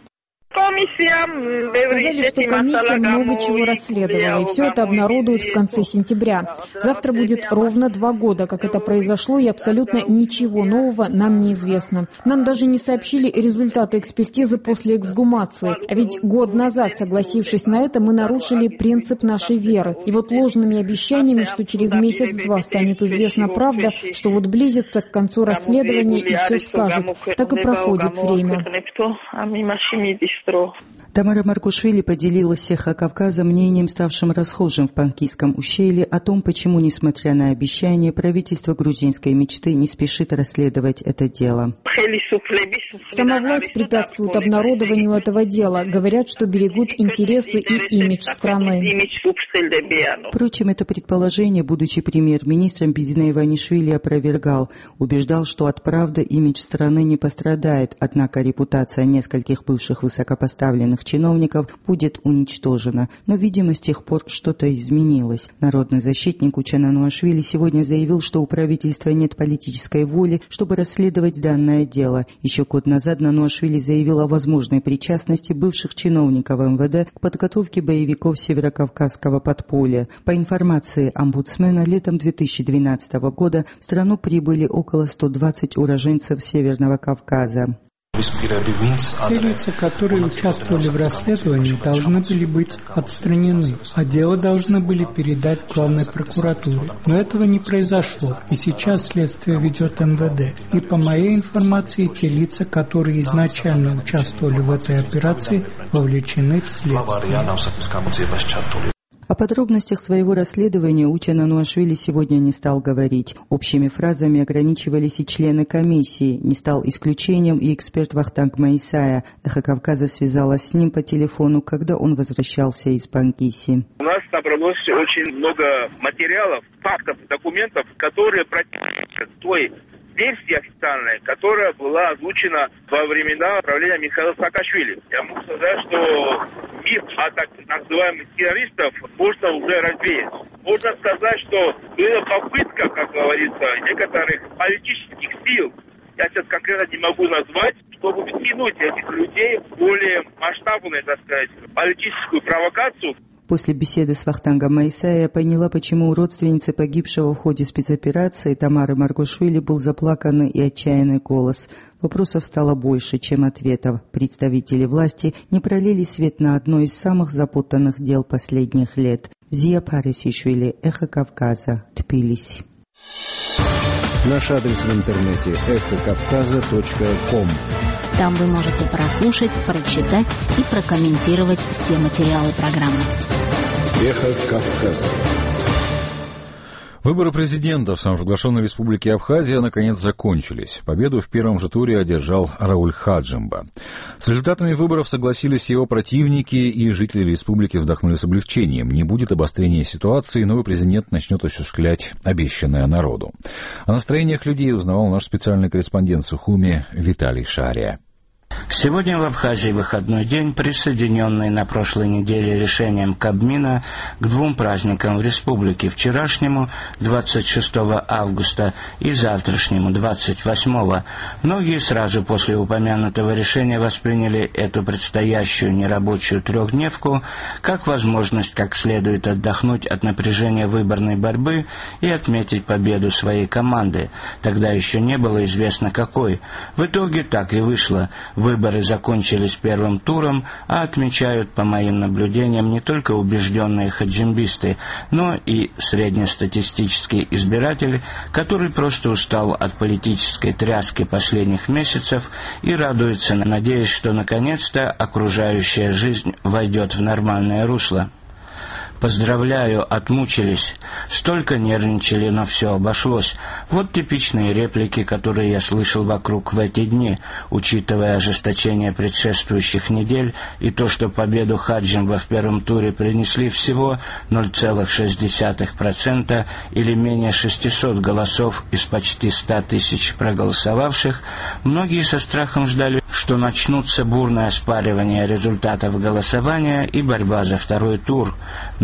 Сказали, что комиссия много чего расследовала, и все это обнародуют в конце сентября. Завтра будет ровно 2 года, как это произошло, и абсолютно ничего нового нам не известно. Нам даже не сообщили результаты экспертизы после эксгумации. А ведь год назад, согласившись на это, мы нарушили принцип нашей веры. И вот ложными обещаниями, что через месяц-два станет известна правда, что вот близится к концу расследования и все скажут. Так и проходит время. Тамара Маркушвили поделилась с «Эхо Кавказа» мнением, ставшим расхожим в Панкийском ущелье, о том, почему, несмотря на обещания, правительство грузинской мечты не спешит расследовать это дело. Сама власть препятствует обнародованию этого дела. Говорят, что берегут интересы и имидж страны. Впрочем, это предположение, будучи премьер-министром, Бедина Иванишвили опровергал. Убеждал, что от правды имидж страны не пострадает, однако репутация нескольких бывших высокопоставленных чиновников будет уничтожена. Но, видимо, с тех пор что-то изменилось. Народный защитник Учен Ануашвили сегодня заявил, что у правительства нет политической воли, чтобы расследовать данное дело. Еще год назад Ануашвили заявил о возможной причастности бывших чиновников МВД к подготовке боевиков северокавказского подполья. По информации омбудсмена, летом 2012 года в страну прибыли около 120 уроженцев Северного Кавказа. Те лица, которые участвовали в расследовании, должны были быть отстранены, а дело должны были передать главной прокуратуре. Но этого не произошло, и сейчас следствие ведет МВД. И по моей информации, те лица, которые изначально участвовали в этой операции, вовлечены в следствие. О подробностях своего расследования Учен Ануашвили сегодня не стал говорить. Общими фразами ограничивались и члены комиссии. Не стал исключением и эксперт Вахтанг Маисая. «Эхо Кавказа» связалась с ним по телефону, когда он возвращался из Панкиси. У нас набралось очень много материалов, фактов, документов, которые противоречат той версии официальной, которая была озвучена во времена правления Михаила Саакашвили. Я могу сказать, что миф о так называемых террористов можно уже развеять. Можно сказать, что была попытка, как говорится, некоторых политических сил, я сейчас конкретно не могу назвать, чтобы втянуть этих людей в более масштабную, так сказать, политическую провокацию. После беседы с Вахтангом Маисая я поняла, почему у родственницы погибшего в ходе спецоперации Тамары Маркушвили был заплаканный и отчаянный голос. Вопросов стало больше, чем ответов. Представители власти не пролили свет на одно из самых запутанных дел последних лет. Зия Парисишвили, «Эхо Кавказа», Тбилиси. Наш адрес в интернете эхокавказа.ком. Там вы можете прослушать, прочитать и прокомментировать все материалы программы. «Эхо Кавказа». Выборы президента в самопровозглашенной республике Абхазия наконец закончились. Победу в первом же туре одержал Рауль Хаджимба. С результатами выборов согласились его противники, и жители республики вздохнули с облегчением. Не будет обострения ситуации, новый президент начнет осуществлять обещанное народу. О настроениях людей узнавал наш специальный корреспондент в Сухуми Виталий Шария. Сегодня в Абхазии выходной день, присоединенный на прошлой неделе решением Кабмина к 2 праздникам в республике: вчерашнему, 26 августа, и завтрашнему, 28. Многие сразу после упомянутого решения восприняли эту предстоящую нерабочую 3-дневку как возможность как следует отдохнуть от напряжения выборной борьбы и отметить победу своей команды. Тогда еще не было известно какой. В итоге так и вышло. Выборы закончились первым туром, а отмечают, по моим наблюдениям, не только убежденные хаджимбисты, но и среднестатистический избиратель, который просто устал от политической тряски последних месяцев и радуется, надеясь, что наконец-то окружающая жизнь войдет в нормальное русло. «Поздравляю, отмучились. Столько нервничали, но все обошлось». Вот типичные реплики, которые я слышал вокруг в эти дни, учитывая ожесточение предшествующих недель и то, что победу Хаджимба в первом туре принесли всего 0,6% или менее 600 голосов из почти 100 тысяч проголосовавших, многие со страхом ждали, что начнутся бурные оспаривания результатов голосования и борьба за второй тур.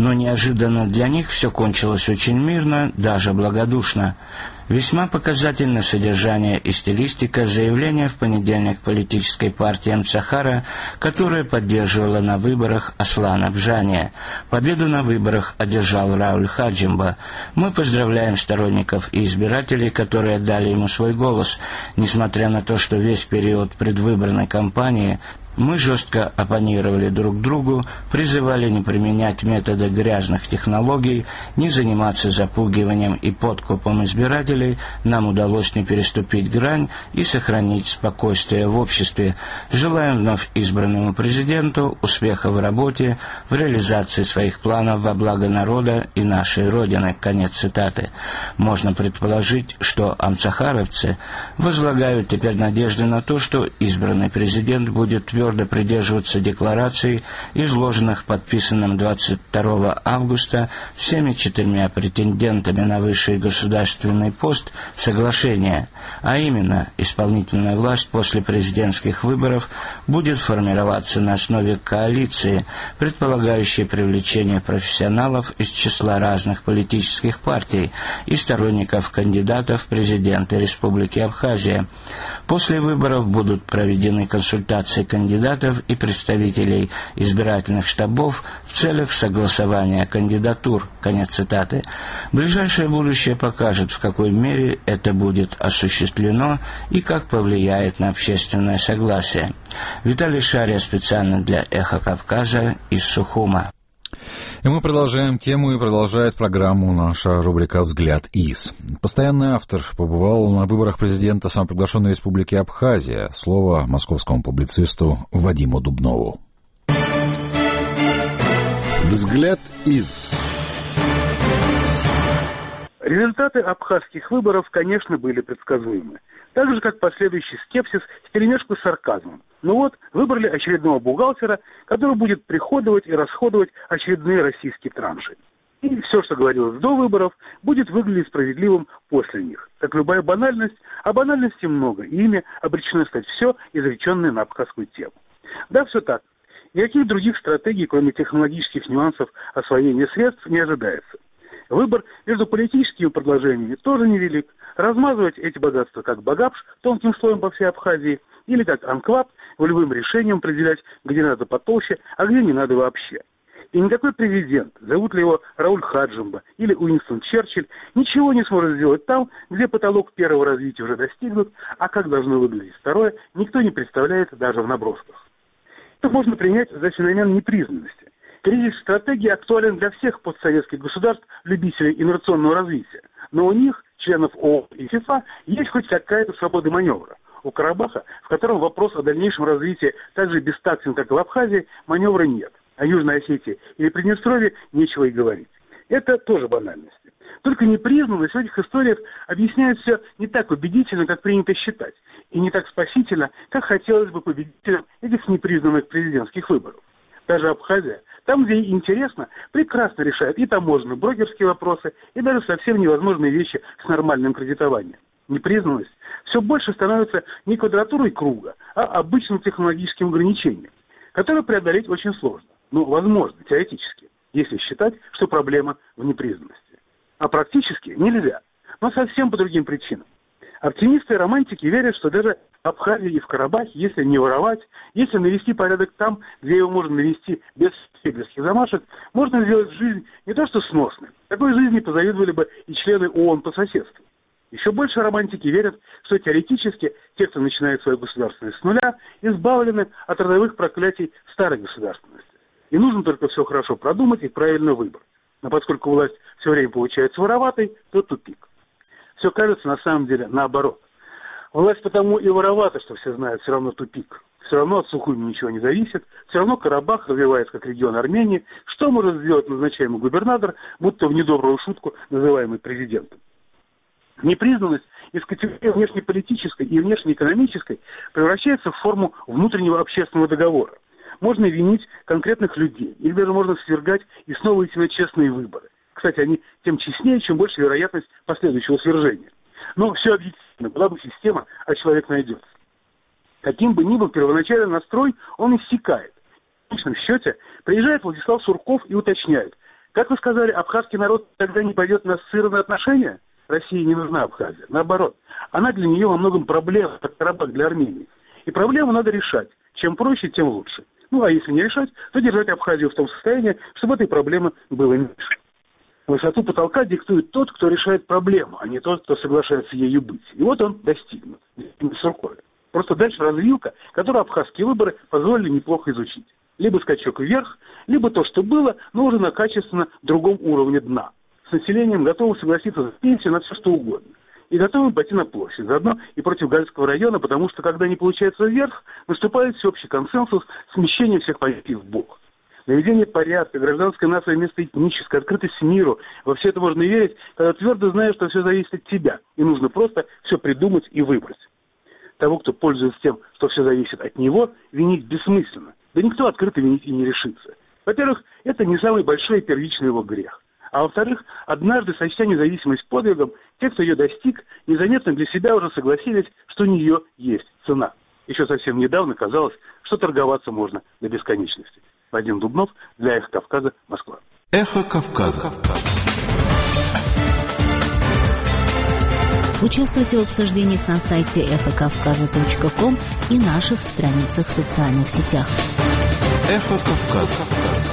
Но неожиданно для них все кончилось очень мирно, даже благодушно. Весьма показательно содержание и стилистика заявления в понедельник политической партии Амцахара, которая поддерживала на выборах Аслана Бжания. Победу на выборах одержал Рауль Хаджимба. Мы поздравляем сторонников и избирателей, которые отдали ему свой голос, несмотря на то, что весь период предвыборной кампании мы жестко оппонировали друг другу, призывали не применять методы грязных технологий, не заниматься запугиванием и подкупом избирателей, нам удалось не переступить грань и сохранить спокойствие в обществе. Желаем вновь избранному президенту успеха в работе, в реализации своих планов во благо народа и нашей Родины. Конец цитаты. Можно предположить, что амцахаровцы возлагают теперь надежды на то, что избранный президент будет твердо придерживаться деклараций, изложенных подписанным 22 августа всеми 4 претендентами на высший государственный пост соглашения, а именно исполнительная власть после президентских выборов будет формироваться на основе коалиции, предполагающей привлечение профессионалов из числа разных политических партий и сторонников кандидатов в президенты Республики Абхазия. После выборов будут проведены консультации кандидатов и представителей избирательных штабов в целях согласования кандидатур. Конец цитаты. Ближайшее будущее покажет, в какой мере это будет осуществлено и как повлияет на общественное согласие. Виталий Шария специально для «Эхо Кавказа» из Сухума. И мы продолжаем тему, и продолжает программу наша рубрика «Взгляд из». Постоянный автор побывал на выборах президента самоприглашенной республики Абхазия. Слово московскому публицисту Вадиму Дубнову. «Взгляд из». Результаты абхазских выборов, конечно, были предсказуемы. Так же, как последующий скепсис вперемешку с сарказмом. Но вот выбрали очередного бухгалтера, который будет приходовать и расходовать очередные российские транши. И все, что говорилось до выборов, будет выглядеть справедливым после них. Как любая банальность, а банальностей много, и ими обречено стать все, изреченное на абхазскую тему. Да, все так. Никаких других стратегий, кроме технологических нюансов освоения средств, не ожидается. Выбор между политическими предложениями тоже невелик. Размазывать эти богатства как багапш тонким слоем по всей Абхазии, или как анклав, волевым решением определять, где надо потолще, а где не надо вообще. И никакой президент, зовут ли его Рауль Хаджимба или Уинстон Черчилль, ничего не сможет сделать там, где потолок первого развития уже достигнут, а как должно выглядеть второе, никто не представляет даже в набросках. Это можно принять за феномен непризнанности. Кризис стратегии актуален для всех постсоветских государств, любителей инновационного развития. Но у них, членов ООН и ФИФА, есть хоть какая-то свобода маневра. У Карабаха, в котором вопрос о дальнейшем развитии так же бестактен, как и в Абхазии, маневра нет. О Южной Осетии или Приднестровье нечего и говорить. Это тоже банальности. Только непризнанность в этих историях объясняет все не так убедительно, как принято считать, и не так спасительно, как хотелось бы победителям этих непризнанных президентских выборов. Даже Абхазия, там, где ей интересно, прекрасно решает и таможенные, брокерские вопросы, и даже совсем невозможные вещи с нормальным кредитованием. Непризнанность все больше становится не квадратурой круга, а обычным технологическим ограничением, которое преодолеть очень сложно, но возможно, теоретически, если считать, что проблема в непризнанности. А практически нельзя, но совсем по другим причинам. Оптимисты и романтики верят, что даже в Абхазии и в Карабахе, если не воровать, если навести порядок там, где его можно навести без фигурских замашек, можно сделать жизнь не то что сносной. Такой жизни позавидовали бы и члены ООН по соседству. Еще больше романтики верят, что теоретически те, кто начинает свою государственность с нуля, избавлены от родовых проклятий старой государственности. И нужно только все хорошо продумать и правильно выбрать. Но поскольку власть все время получается вороватой, то тупик. Все кажется на самом деле наоборот. Власть потому и воровата, что все знают, все равно тупик. Все равно от Сухуми ничего не зависит, все равно Карабах развивается как регион Армении. Что может сделать назначаемый губернатор, будто в недобрую шутку называемый президентом? Непризнанность из категории внешнеполитической и внешнеэкономической превращается в форму внутреннего общественного договора. Можно винить конкретных людей, или даже можно свергать и снова идти на честные выборы. Кстати, они тем честнее, чем больше вероятность последующего свержения. Но все объективно, была бы система, а человек найдется. Каким бы ни был первоначальный настрой, он иссякает. В конечном счете приезжает Владислав Сурков и уточняет, Как вы сказали, абхазский народ тогда не пойдет на ассоциированные отношения? России не нужна Абхазия. Наоборот, она для нее во многом проблема, как Карабах для Армении. И проблему надо решать. Чем проще, тем лучше. Ну, а если не решать, то держать Абхазию в том состоянии, чтобы этой проблемы было меньше. Высоту потолка диктует тот, кто решает проблему, а не тот, кто соглашается ею быть. И вот он достигнут. С рукой. Просто дальше развилка, которую абхазские выборы позволили неплохо изучить. Либо скачок вверх, либо то, что было, но уже на качественно другом уровне дна. С населением готовым согласиться за пенсию на все, что угодно. И готовым пойти на площадь, заодно и против Галицкого района, потому что, когда не получается вверх, наступает всеобщий консенсус, смещение всех позиций в бок. Наведение порядка, гражданская нация вместо этнической, открытость миру. Во все это можно верить, когда твердо знаешь, что все зависит от тебя. И нужно просто все придумать и выбрать. Того, кто пользуется тем, что все зависит от него, винить бессмысленно. Да никто открыто винить и не решится. Во-первых, это не самый большой и первичный его грех. А во-вторых, однажды, сочтя независимость подвигом, те, кто ее достиг, незаметно для себя уже согласились, что у нее есть цена. Еще совсем недавно казалось, что торговаться можно до бесконечности. Вадим Дубнов для «Эхо Кавказа», Москва. «Эхо Кавказа». Участвуйте в обсуждениях на сайте эхокавказа.ком и наших страницах в социальных сетях. «Эхо Кавказа».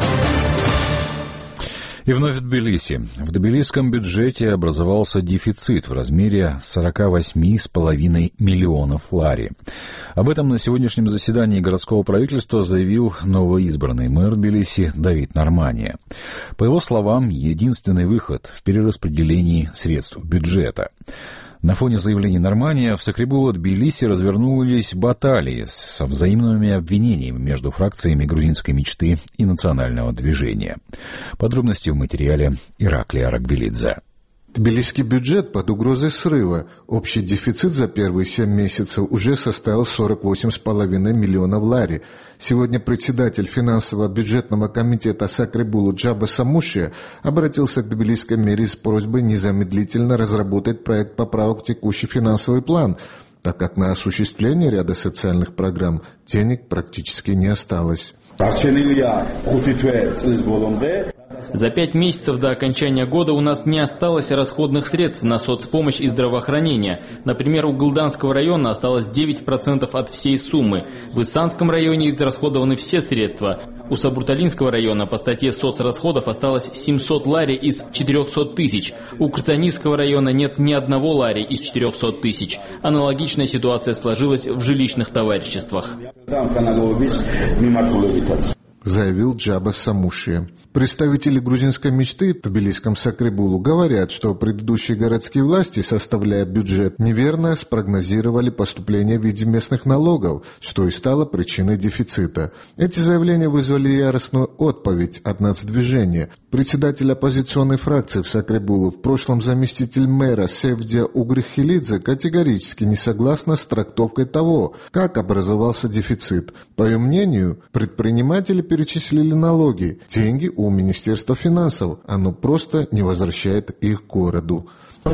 И вновь в Тбилиси. В тбилисском бюджете образовался дефицит в размере 48,5 миллионов лари. Об этом на сегодняшнем заседании городского правительства заявил новоизбранный мэр Тбилиси Давид Нормания. По его словам, единственный выход в перераспределении средств бюджета. На фоне заявлений Нормания в Сакребулу-Тбилиси развернулись баталии со взаимными обвинениями между фракциями грузинской мечты и национального движения. Подробности в материале Ираклия Рагвелидзе. Тбилисский бюджет под угрозой срыва. Общий дефицит за первые 7 месяцев уже составил 48,5 миллионов лари. Сегодня председатель финансового бюджетного комитета Сакребулу Джаба Самушия обратился к тбилисской мэрии с просьбой незамедлительно разработать проект поправок в текущий финансовый план, так как на осуществление ряда социальных программ денег практически не осталось. За 5 месяцев до окончания года у нас не осталось расходных средств на соцпомощь и здравоохранение. Например, у Гылданского района осталось 9% от всей суммы. В Исанском районе израсходованы все средства. У Сабурталинского района по статье соцрасходов осталось 700 лари из 400 тысяч. У Крцанийского района нет ни одного лари из 400 тысяч. Аналогичная ситуация сложилась в жилищных товариществах. Заявил Джаба Самушия. Представители грузинской мечты в тбилисском Сакребулу говорят, что предыдущие городские власти, составляя бюджет, неверно спрогнозировали поступление в виде местных налогов, что и стало причиной дефицита. Эти заявления вызвали яростную отповедь от нацдвижения. Председатель оппозиционной фракции в Сакребулу, в прошлом заместитель мэра Севдия Угрихилидзе, категорически не согласна с трактовкой того, как образовался дефицит. По ее мнению, предприниматели перечислили налоги, деньги у Министерства финансов, оно просто не возвращает их городу.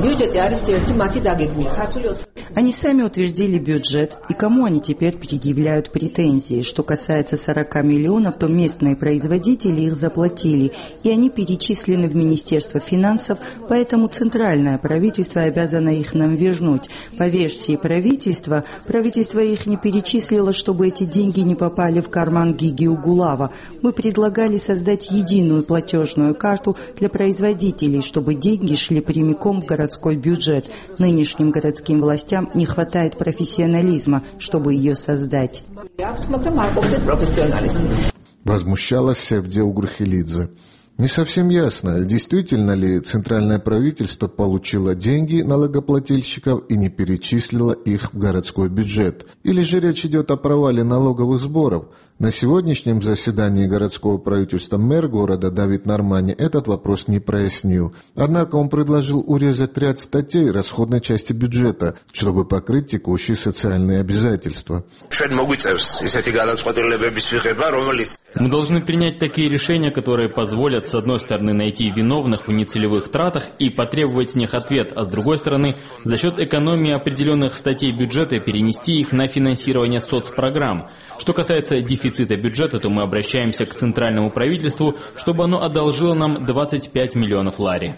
Они сами утвердили бюджет, и кому они теперь предъявляют претензии? Что касается 40 миллионов, то местные производители их заплатили, и они перечислены в Министерство финансов, поэтому центральное правительство обязано их нам вернуть. По версии правительства их не перечислило, чтобы эти деньги не попали в карман Гиги Угулава. Мы предлагали создать единую платежную карту для производителей, чтобы деньги шли прямиком в городской бюджет. Нынешним городским властям не хватает профессионализма, чтобы ее создать. Возмущалась Севдия Угрихилидзе. Не совсем ясно, действительно ли центральное правительство получило деньги налогоплательщиков и не перечислило их в городской бюджет. Или же речь идет о провале налоговых сборов. На сегодняшнем заседании городского правительства мэр города Давид Нормания этот вопрос не прояснил. Однако он предложил урезать ряд статей расходной части бюджета, чтобы покрыть текущие социальные обязательства. Мы должны принять такие решения, которые позволят, с одной стороны, найти виновных в нецелевых тратах и потребовать с них ответ, а с другой стороны, за счет экономии определенных статей бюджета перенести их на финансирование соцпрограмм. Что касается дефицита дефицита бюджета, то мы обращаемся к центральному правительству, чтобы оно одолжило нам 25 миллионов лари.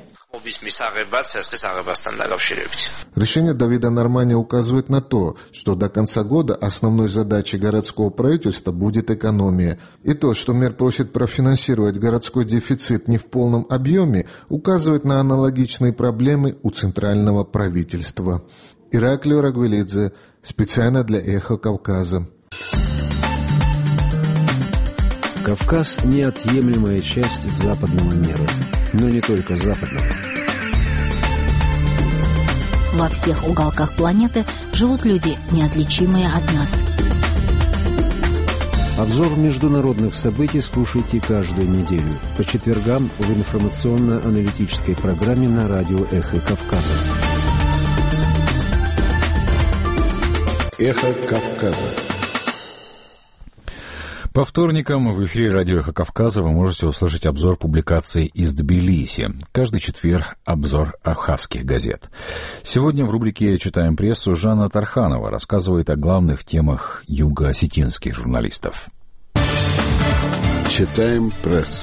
Решение Давида Нормани указывает на то, что до конца года основной задачей городского правительства будет экономия. И то, что мэр просит профинансировать городской дефицит не в полном объеме, указывает на аналогичные проблемы у центрального правительства. Ираклио Рагвелидзе, специально для «Эхо Кавказа». Кавказ – неотъемлемая часть западного мира, но не только западного. Во всех уголках планеты живут люди, неотличимые от нас. Обзор международных событий слушайте каждую неделю по четвергам в информационно-аналитической программе на радио «Эхо Кавказа». «Эхо Кавказа». По вторникам в эфире радио «Эхо Кавказа» вы можете услышать обзор публикаций из Тбилиси. Каждый четверг обзор абхазских газет. Сегодня в рубрике «Читаем прессу» Жанна Тарханова рассказывает о главных темах юго-осетинских журналистов. Читаем прессу.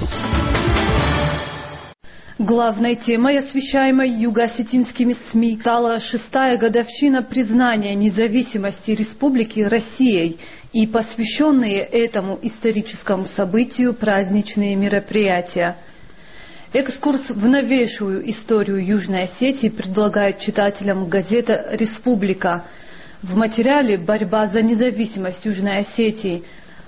Главной темой, освещаемой юго-осетинскими СМИ, стала 6-я годовщина признания независимости Республики Россией и посвященные этому историческому событию праздничные мероприятия. Экскурс в новейшую историю Южной Осетии предлагает читателям газета «Республика». В материале «Борьба за независимость Южной Осетии»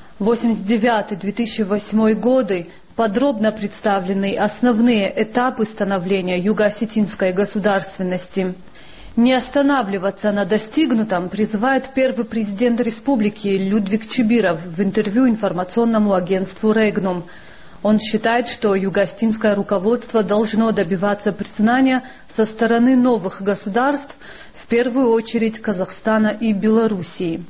1989-2008 годы подробно представлены основные этапы становления юго-осетинской государственности. Не останавливаться на достигнутом призывает первый президент республики Людвиг Чибиров в интервью информационному агентству «Регнум». Он считает, что юго-осетинское руководство должно добиваться признания со стороны новых государств, в первую очередь Казахстана и Белоруссии.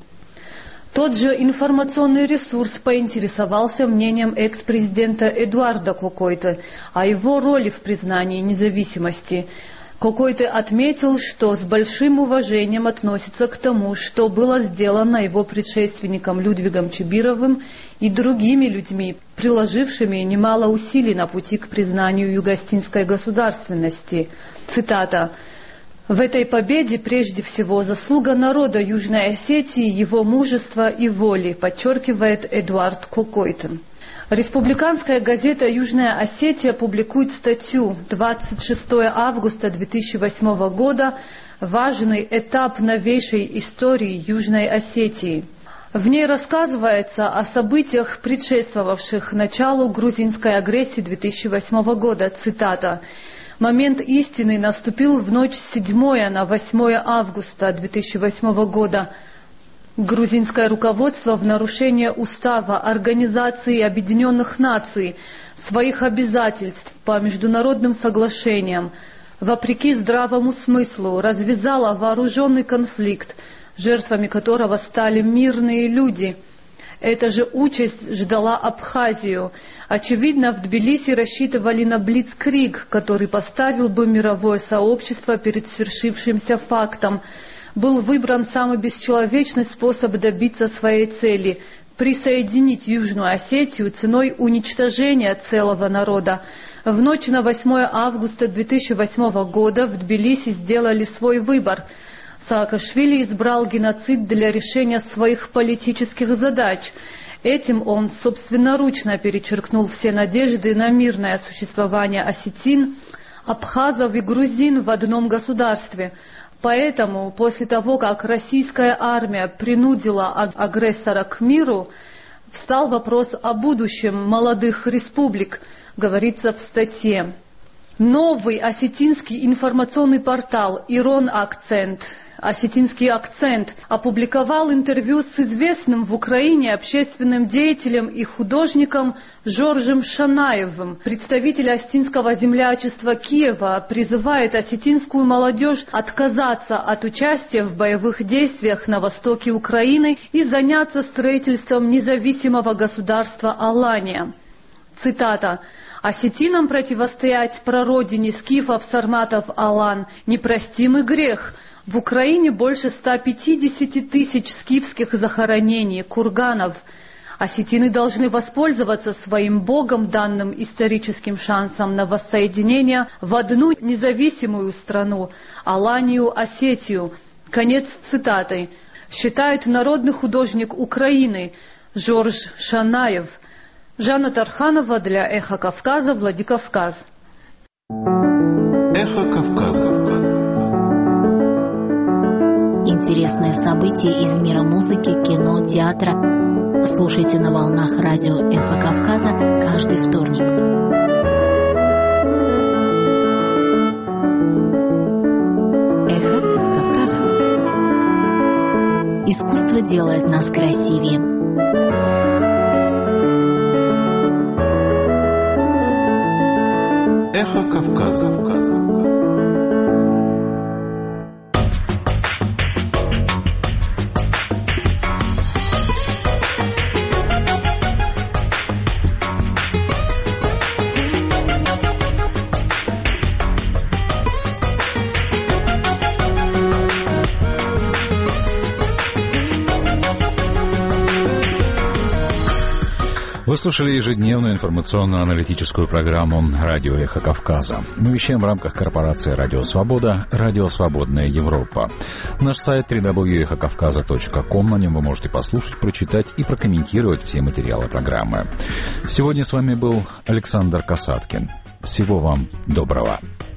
Тот же информационный ресурс поинтересовался мнением экс-президента Эдуарда Кокойты о его роли в признании независимости. Кокойты отметил, что с большим уважением относится к тому, что было сделано его предшественником Людвигом Чибировым и другими людьми, приложившими немало усилий на пути к признанию юго-осетинской государственности. Цитата. «В этой победе прежде всего заслуга народа Южной Осетии, его мужества и воли», подчеркивает Эдуард Кокойты. Республиканская газета «Южная Осетия» публикует статью 26 августа 2008 года «Важный этап новейшей истории Южной Осетии». В ней рассказывается о событиях, предшествовавших началу грузинской агрессии 2008 года. Цитата. «Момент истины наступил в ночь с 7 на 8 августа 2008 года. Грузинское руководство в нарушение устава Организации Объединенных Наций, своих обязательств по международным соглашениям, вопреки здравому смыслу, развязало вооруженный конфликт, жертвами которого стали мирные люди. Эта же участь ждала Абхазию. Очевидно, в Тбилиси рассчитывали на блицкриг, который поставил бы мировое сообщество перед свершившимся фактом. Был выбран самый бесчеловечный способ добиться своей цели – присоединить Южную Осетию ценой уничтожения целого народа. В ночь на 8 августа 2008 года в Тбилиси сделали свой выбор. Саакашвили избрал геноцид для решения своих политических задач. Этим он собственноручно перечеркнул все надежды на мирное существование осетин, абхазов и грузин в одном государстве. Поэтому, после того, как российская армия принудила агрессора к миру, встал вопрос о будущем молодых республик, говорится в статье. Новый осетинский информационный портал «Ирон Акцент», «Осетинский акцент», опубликовал интервью с известным в Украине общественным деятелем и художником Жоржем Шанаевым. Представитель осетинского землячества Киева призывает осетинскую молодежь отказаться от участия в боевых действиях на востоке Украины и заняться строительством независимого государства Алания. Цитата. «Осетинам противостоять прародине скифов, сарматов, алан – непростимый грех. В Украине больше 150 тысяч скифских захоронений, курганов. Осетины должны воспользоваться своим Богом данным историческим шансом на воссоединение в одну независимую страну, Аланию Осетию. Конец цитаты. Считает народный художник Украины Жорж Шанаев. Жанна Тарханова для «Эхо Кавказа», Владикавказ. Эхо Кавказа. Интересные события из мира музыки, кино, театра. Слушайте на волнах радио «Эхо Кавказа» каждый вторник. «Эхо Кавказа». Искусство делает нас красивее. Эхо Кавказа. Вы слушали ежедневную информационно-аналитическую программу «Радио Эхо Кавказа». Мы вещаем в рамках корпорации «Радио Свобода», «Радио Свободная Европа». Наш сайт www.echokavkaza.com, на нем вы можете послушать, прочитать и прокомментировать все материалы программы. Сегодня с вами был Александр Касаткин. Всего вам доброго.